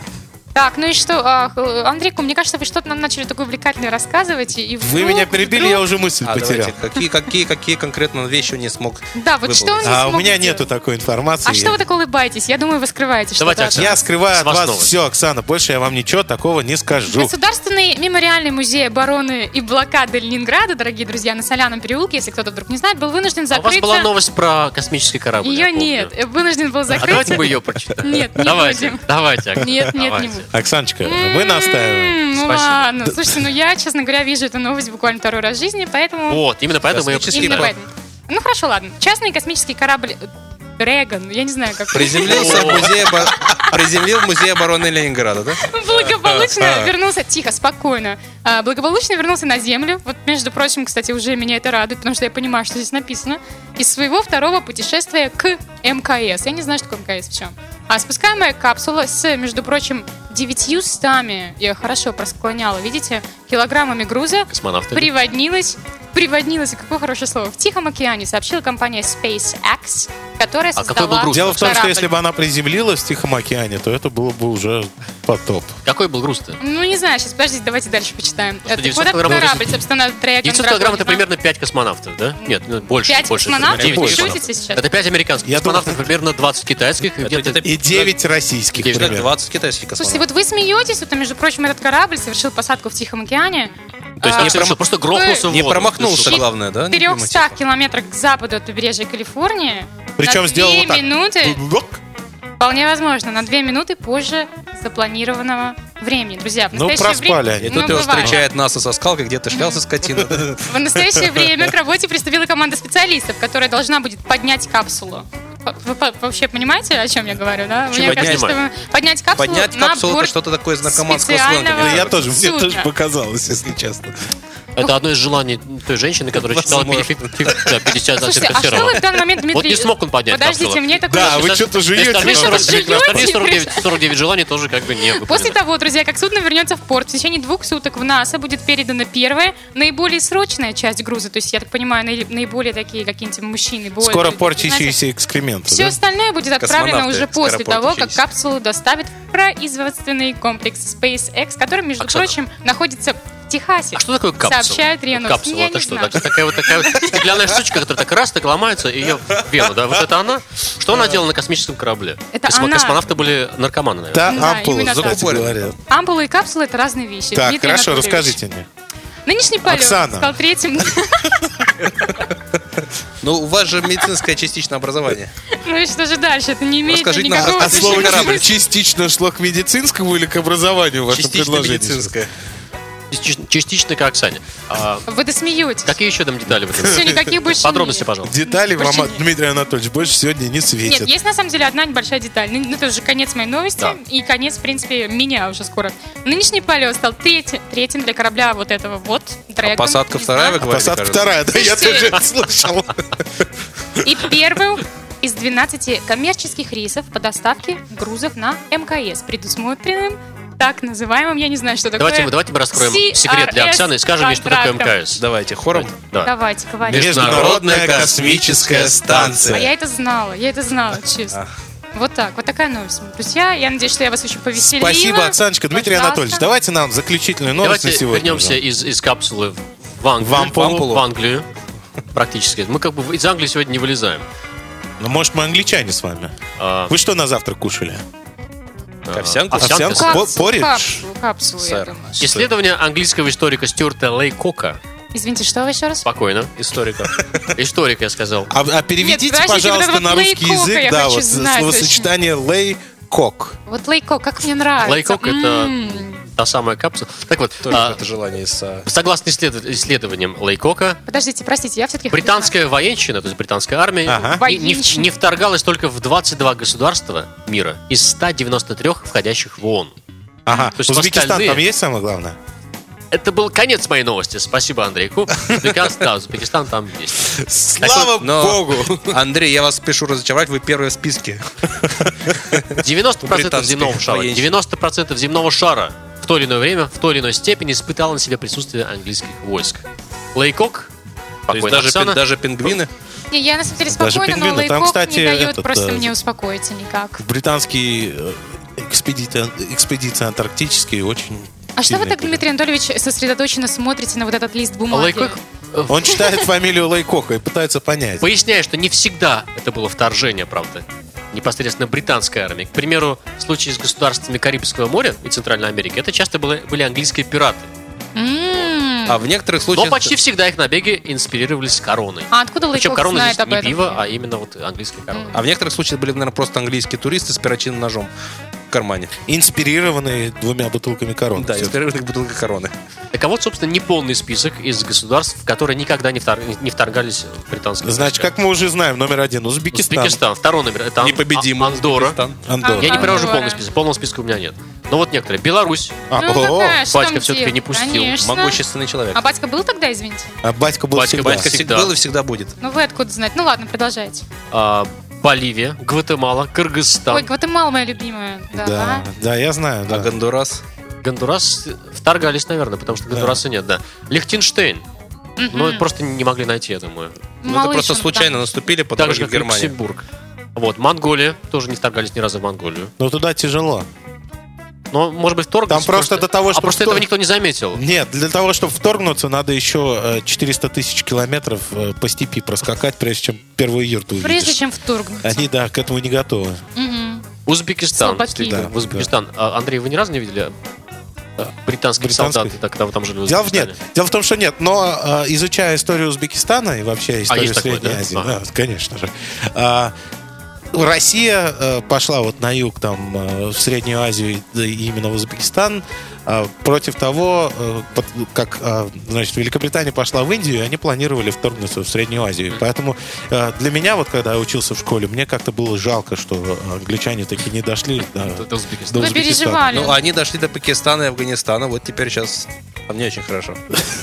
Так, ну и что, а, э, Андрейку, мне кажется, вы что-то нам начали такое увлекательное рассказывать, и Вы вдруг- меня перебили, вдруг- я уже мысль А, потерял. давайте, какие, какие, какие конкретно вещи он не смог Да, вот что он выполнить? не А у смог меня сделать? нету такой информации. А что вы так улыбаетесь? Я думаю, вы скрываете Давайте, что-то. Оксана. Я скрываю С от вас вас новость. все, Оксана. Больше я вам ничего такого не скажу. Государственный мемориальный музей обороны и блокады Ленинграда, дорогие друзья, на Соляном переулке, если кто-то вдруг не знает, был вынужден А у закрыться. вас была новость про космический корабль. я Ее помню. нет, э, вынужден был А закрыться. давайте мы ее прочитаем. Нет, не давайте, будем. давайте, Оксана, Нет, нет, не давайте. буду. Оксаночка, мы настаиваем. М, Ну Спасибо. ладно, слушайте, ну я, честно говоря, вижу эту новость буквально второй раз в жизни, поэтому... Вот, именно поэтому мы ее Космический Именно прочитаем. поэтому. Ну хорошо, ладно. Частный космический корабль Дрэгон, я не знаю, как... Приземлился в музее, обо- приземлил в музей обороны Ленинграда, да? Благополучно вернулся, тихо, спокойно. А, Благополучно вернулся на Землю. Вот, между прочим, кстати, уже меня это радует, потому что я понимаю, что здесь написано. Из своего второго путешествия к МКС. Я не знаю, что такое МКС в чем. А спускаемая капсула с, между прочим, девятьюстами, я хорошо просклоняла, видите, килограммами груза Космонавты. приводнилась, приводнилась, какое хорошее слово, в Тихом океане, сообщила компания SpaceX, которая А какой создала был груз? Дело в том, что корабль. если бы она приземлилась в Тихом океане, то это было бы уже потоп. Какой был груз-то? Ну, не знаю, сейчас, подождите, давайте дальше почитаем. Это девятьсот вот этот килограмм корабль, собственно, Dragon девятьсот килограмм это Dragon, примерно пять космонавтов, да? Нет, ну, больше. Пять больше. космонавтов? Девять Вы космонавтов. шутите сейчас? Это пять американских Я космонавтов, думал- примерно двадцать китайских. и где-то- И девять российских Девять, примерно. двадцать китайских Слушайте, космонавтов. вот вы смеетесь, вот, между прочим, этот корабль совершил посадку в Тихом океане. То есть а, не совершил, просто грохнулся в Не воду. промахнулся, Ты что? главное, да? в трехстах километрах к западу от побережья Калифорнии. Причем на сделал две вот так. минуты, Блок. вполне возможно, на две минуты позже запланированного времени. Друзья, в Ну, настоящее проспали время... они. И Ну, тут его бывает. встречает НАСА со скалкой, где-то шлялся скотина. В настоящее время к работе приступила команда специалистов, которая должна будет поднять капсулу. П- Вы по- вообще понимаете, о чем я говорю, да? Чем Мне кажется, поднять? что поднять капсулу Поднять на капсулу — это борт что-то такое из наркоманского специального сленга. Да, я тоже, мне судна. тоже показалось, если честно. Это одно из желаний той женщины, которая читала Возможно. пятьдесят Слушайте, оттенков а что серого. вы в данный момент, Дмитрий... Вот не смог он поднять Подождите, капсулу. мне такое... Да, вы Остальные- что-то жуете. остальные Вы что-то сорок девять жуете? остальные сорок девять сорок девять желаний тоже как бы не выполнены. После того, друзья, как судно вернется в порт, в течение двух суток в НАСА будет передана первая, наиболее срочная часть груза. То есть, я так понимаю, наи- наиболее такие какие-нибудь мужчины. более- Скоро знаете, порчащиеся экскременты. Все да? остальное будет отправлено Космонавты уже после скоро того, как порчащиеся. капсулу доставят в производственный комплекс SpaceX, который, между Оксана. прочим, находится в Техасе. А что такое капсула? Сообщает РИА Новости. Капсула, Я это не что? знаю. Так- такая вот такая вот стеклянная штучка, которая так раз, так ломается, и ее в вену, да? Вот это она? Что она делала на космическом корабле? Это Космо- она. Космонавты были наркоманы, наверное. Да, Да, ампула, именно так. кстати говоря. Ампулы и капсулы — это разные вещи. Так, Дмитрий хорошо, Анатольевич. расскажите мне. Нынешний полет Оксана. стал третьим... Ну, у вас же медицинское частичное образование. Ну и что же дальше? Это не имеет Расскажите нам, никакого а От слова Отличный корабль. частично шло к медицинскому или к образованию в вашем Частично предложении? медицинское. Частично, частично к Оксане. А Вы досмеетесь. какие еще там детали в этом? Все, никаких больше Подробности, нет. пожалуйста. Детали вам, Больше от- нет. Дмитрий Анатольевич, больше сегодня не Нет, светит. есть на самом деле одна небольшая деталь. Ну, ну, это уже конец моей новости Да. и конец, в принципе, меня уже скоро. Нынешний полет стал третий- третьим для корабля вот этого вот. Dragon, посадка не вторая, знаю. вы говорите, Посадка кажется? вторая, да, я Слушайте. тоже слышал. И первым из двенадцати коммерческих рейсов по доставке грузов на МКС, предусмотренным так называемым, я не знаю, что такое. Давайте, мы- давайте мы раскроем си секрет для ар эс Оксаны и скажем ей, что такое контрактом. МКС. Давайте, хором. Да. Давайте, говорите. Международная космическая А станция. я это знала, я это знала, честно. Вот так, вот такая новость. Друзья, я надеюсь, что я вас очень повеселила. Спасибо, Оксаночка. Дмитрий Пожалуйста. Анатольевич, давайте нам заключительную новость Давайте на сегодня. вернемся из, из капсулы в Англию. В Ампулу. В Англию. Практически. Мы как бы из Англии сегодня не вылезаем. Ну, может, мы англичане с вами. А, Вы что на завтрак кушали? Овсянку? овсянка. Овсянку? Капсулу, Поридж? капсулу, капсулу, я Сэр. думаю. Исследование английского историка Стюарта Лейкока. Извините, что вы еще раз? Спокойно. Историка. Историк, я сказал. А, а переведите, Нет, подождите, пожалуйста, вот это на вот русский лейкока язык, я да, хочу вот знать словосочетание лей-кок. Вот лейко, как мне нравится. Лейкок — это М, та самая капсула. Так вот, Тоже а, это желание из... а, согласно исслед- исследованиям Лейкока, Подождите, простите, я все-таки... британская военщина, то есть британская армия, Ага. не, не в- не вторгалась только в двадцать два государства мира из ста девяноста трёх входящих в ООН. Ага. То есть Узбекистан остальные- там есть самое главное? Это был конец моей новости. Спасибо, Андрей Ку. Узбекистан, да, Узбекистан там есть. Слава Но, богу! Андрей, я вас спешу разочаровать, вы первые в списке. девяносто процентов Британской земного шара. военщины. девяносто процентов земного шара в то или иное время, в той или иной степени испытал на себе присутствие английских войск. Лейкок, То есть покойная даже, Оксана, пин- даже пингвины. Не, я на самом деле Даже спокойна, но пингвины. Там, Лейкок кстати, не дает этот, просто э, мне успокоиться никак. Британские э, экспедиции, экспедиции антарктические очень А что вы сильные так, были. Дмитрий Анатольевич, сосредоточенно смотрите на вот этот лист бумаги? Лейкок э, Он читает фамилию Лейкока и пытается понять. поясняет, что не всегда это было вторжение, правда, непосредственно британской армии. К примеру, в случае с государствами Карибского моря и Центральной Америки, это часто были, были английские пираты. М. А в некоторых Но случаях... почти всегда их набеги инспирировались короной. А откуда Причем Лейкок корона знает здесь об не этом? пиво, а именно вот английская корона. А в некоторых случаях были, наверное, просто английские туристы с перочинным ножом в кармане. Инспирированные двумя бутылками короны. Да, Всё. из первых бутылка короны. Так а вот, собственно, неполный список из государств, которые никогда не, втор- не вторгались в британское Значит, как мы уже знаем, номер один Узбекистан. Узбекистан. Второй номер. Это Ан- Непобедимый А- Андорра. Узбекистан. Андорра. Я не Андорра. привожу полный список. Полного списка у меня нет. Но вот некоторые. Беларусь. А, Ну, о, какая ж батька там всё-таки дело? не пустил. Конечно. Могущественный человек. А батька был тогда, извините? а батька был Батька, всегда. батька. Всегда всегда. был и всегда будет. Ну вы откуда знаете? Ну ладно, продолжайте. а, Боливия, Гватемала, Кыргызстан, Ой, Гватемала моя любимая. Да. Да, да, я знаю, да. А Гондурас? Гондурас вторгались, наверное, потому что Гондураса нет, да. Лихтенштейн. Ну, это просто не могли найти, я думаю. Ну, это Малыш просто он случайно там. наступили по Так дороге же, в как и Германию. Люксембург. Вот, Монголия. Тоже не вторгались ни разу в Монголию. Но туда тяжело. Но, может быть, вторглись. Там просто до того, А чтобы просто втор- этого никто не заметил. Нет, для того, чтобы вторгнуться, надо еще э, четыреста тысяч километров э, по степи проскакать, прежде чем первую юрту увидишь. Прежде чем вторгнуться. Они, да, к этому не готовы. Мгм. Узбекистан. Слабаки. Действительно, Да, в Узбекистан. А, Андрей, вы ни разу не видели а, британских Британских? солдат, да, когда вы там жили в Дело в, Узбекистане? нет, дело в том, что нет. Но э, изучая историю Узбекистана и вообще историю есть такое, Средней да? Азии, Ага. да, конечно же. а, Россия э, пошла вот на юг, там, э, в Среднюю Азию, да, и именно в Узбекистан, э, против того, э, под- как, э, значит, Великобритания пошла в Индию, и они планировали вторгнуться в Среднюю Азию. Поэтому э, для меня, вот когда я учился в школе, мне как-то было жалко, что англичане таки не дошли до, Это Узбекистан. до Вы Узбекистана. переживали. Ну, они дошли до Пакистана и Афганистана, вот теперь сейчас там не очень хорошо.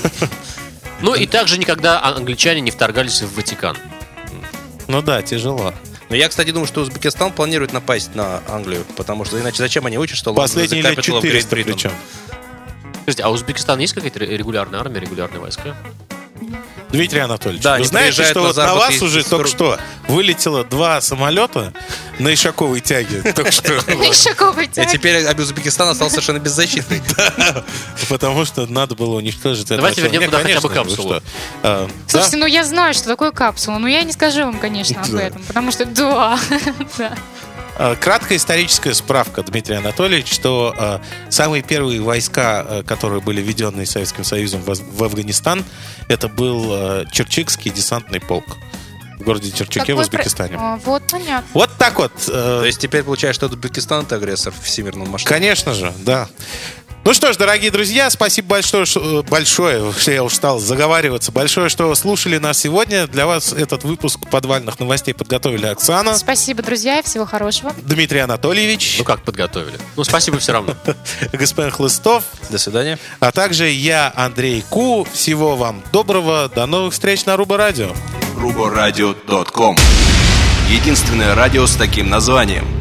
Ну и также никогда а- англичане не вторгались в Ватикан. Ну да, тяжело. Но я, кстати, думаю, что Узбекистан планирует напасть на Англию, потому что иначе зачем они учат, что Последние London is the лет capital of Great четыреста Britain? причем. Скажите, а у Узбекистана есть какая-то регулярная армия, регулярные войска? Дмитрий Анатольевич, Да, вы они знаете, приезжают что на вот на заработки вас уже из- только что вылетело два самолета на Ишаковой тяге. Только что. Ишаковый И тяг. теперь Узбекистан остался совершенно беззащитный. Потому что надо было уничтожить это. Давайте всё. вернем Нет, туда хотя бы конечно, вы капсулу. что. А, Слушайте, ну я знаю, что такое капсула, но я не скажу вам, конечно, об Да. этом, потому что да. Да. А, краткая историческая справка, Дмитрий Анатольевич, что а, самые первые войска, а, которые были введены Советским Союзом в, в Афганистан, это был а, Черчикский десантный полк в городе Черчике в Какой про- Узбекистане. А, Вот, понятно. Вот так вот. э, То есть теперь получается, что Узбекистан — это агрессор в всемирном масштабе. Конечно же, да. Ну что ж, дорогие друзья, спасибо большое, что, большое, что я уж стал заговариваться, большое, что слушали нас сегодня. Для вас этот выпуск подвальных новостей подготовили Оксана, Спасибо, друзья, и всего хорошего. Дмитрий Анатольевич, Ну как подготовили? Ну спасибо все равно. господин Хлыстов, До свидания. а также я, Андрей Ку. Всего вам доброго, до новых встреч на Руба Радио. руборадио точка ком. Единственное радио с таким названием.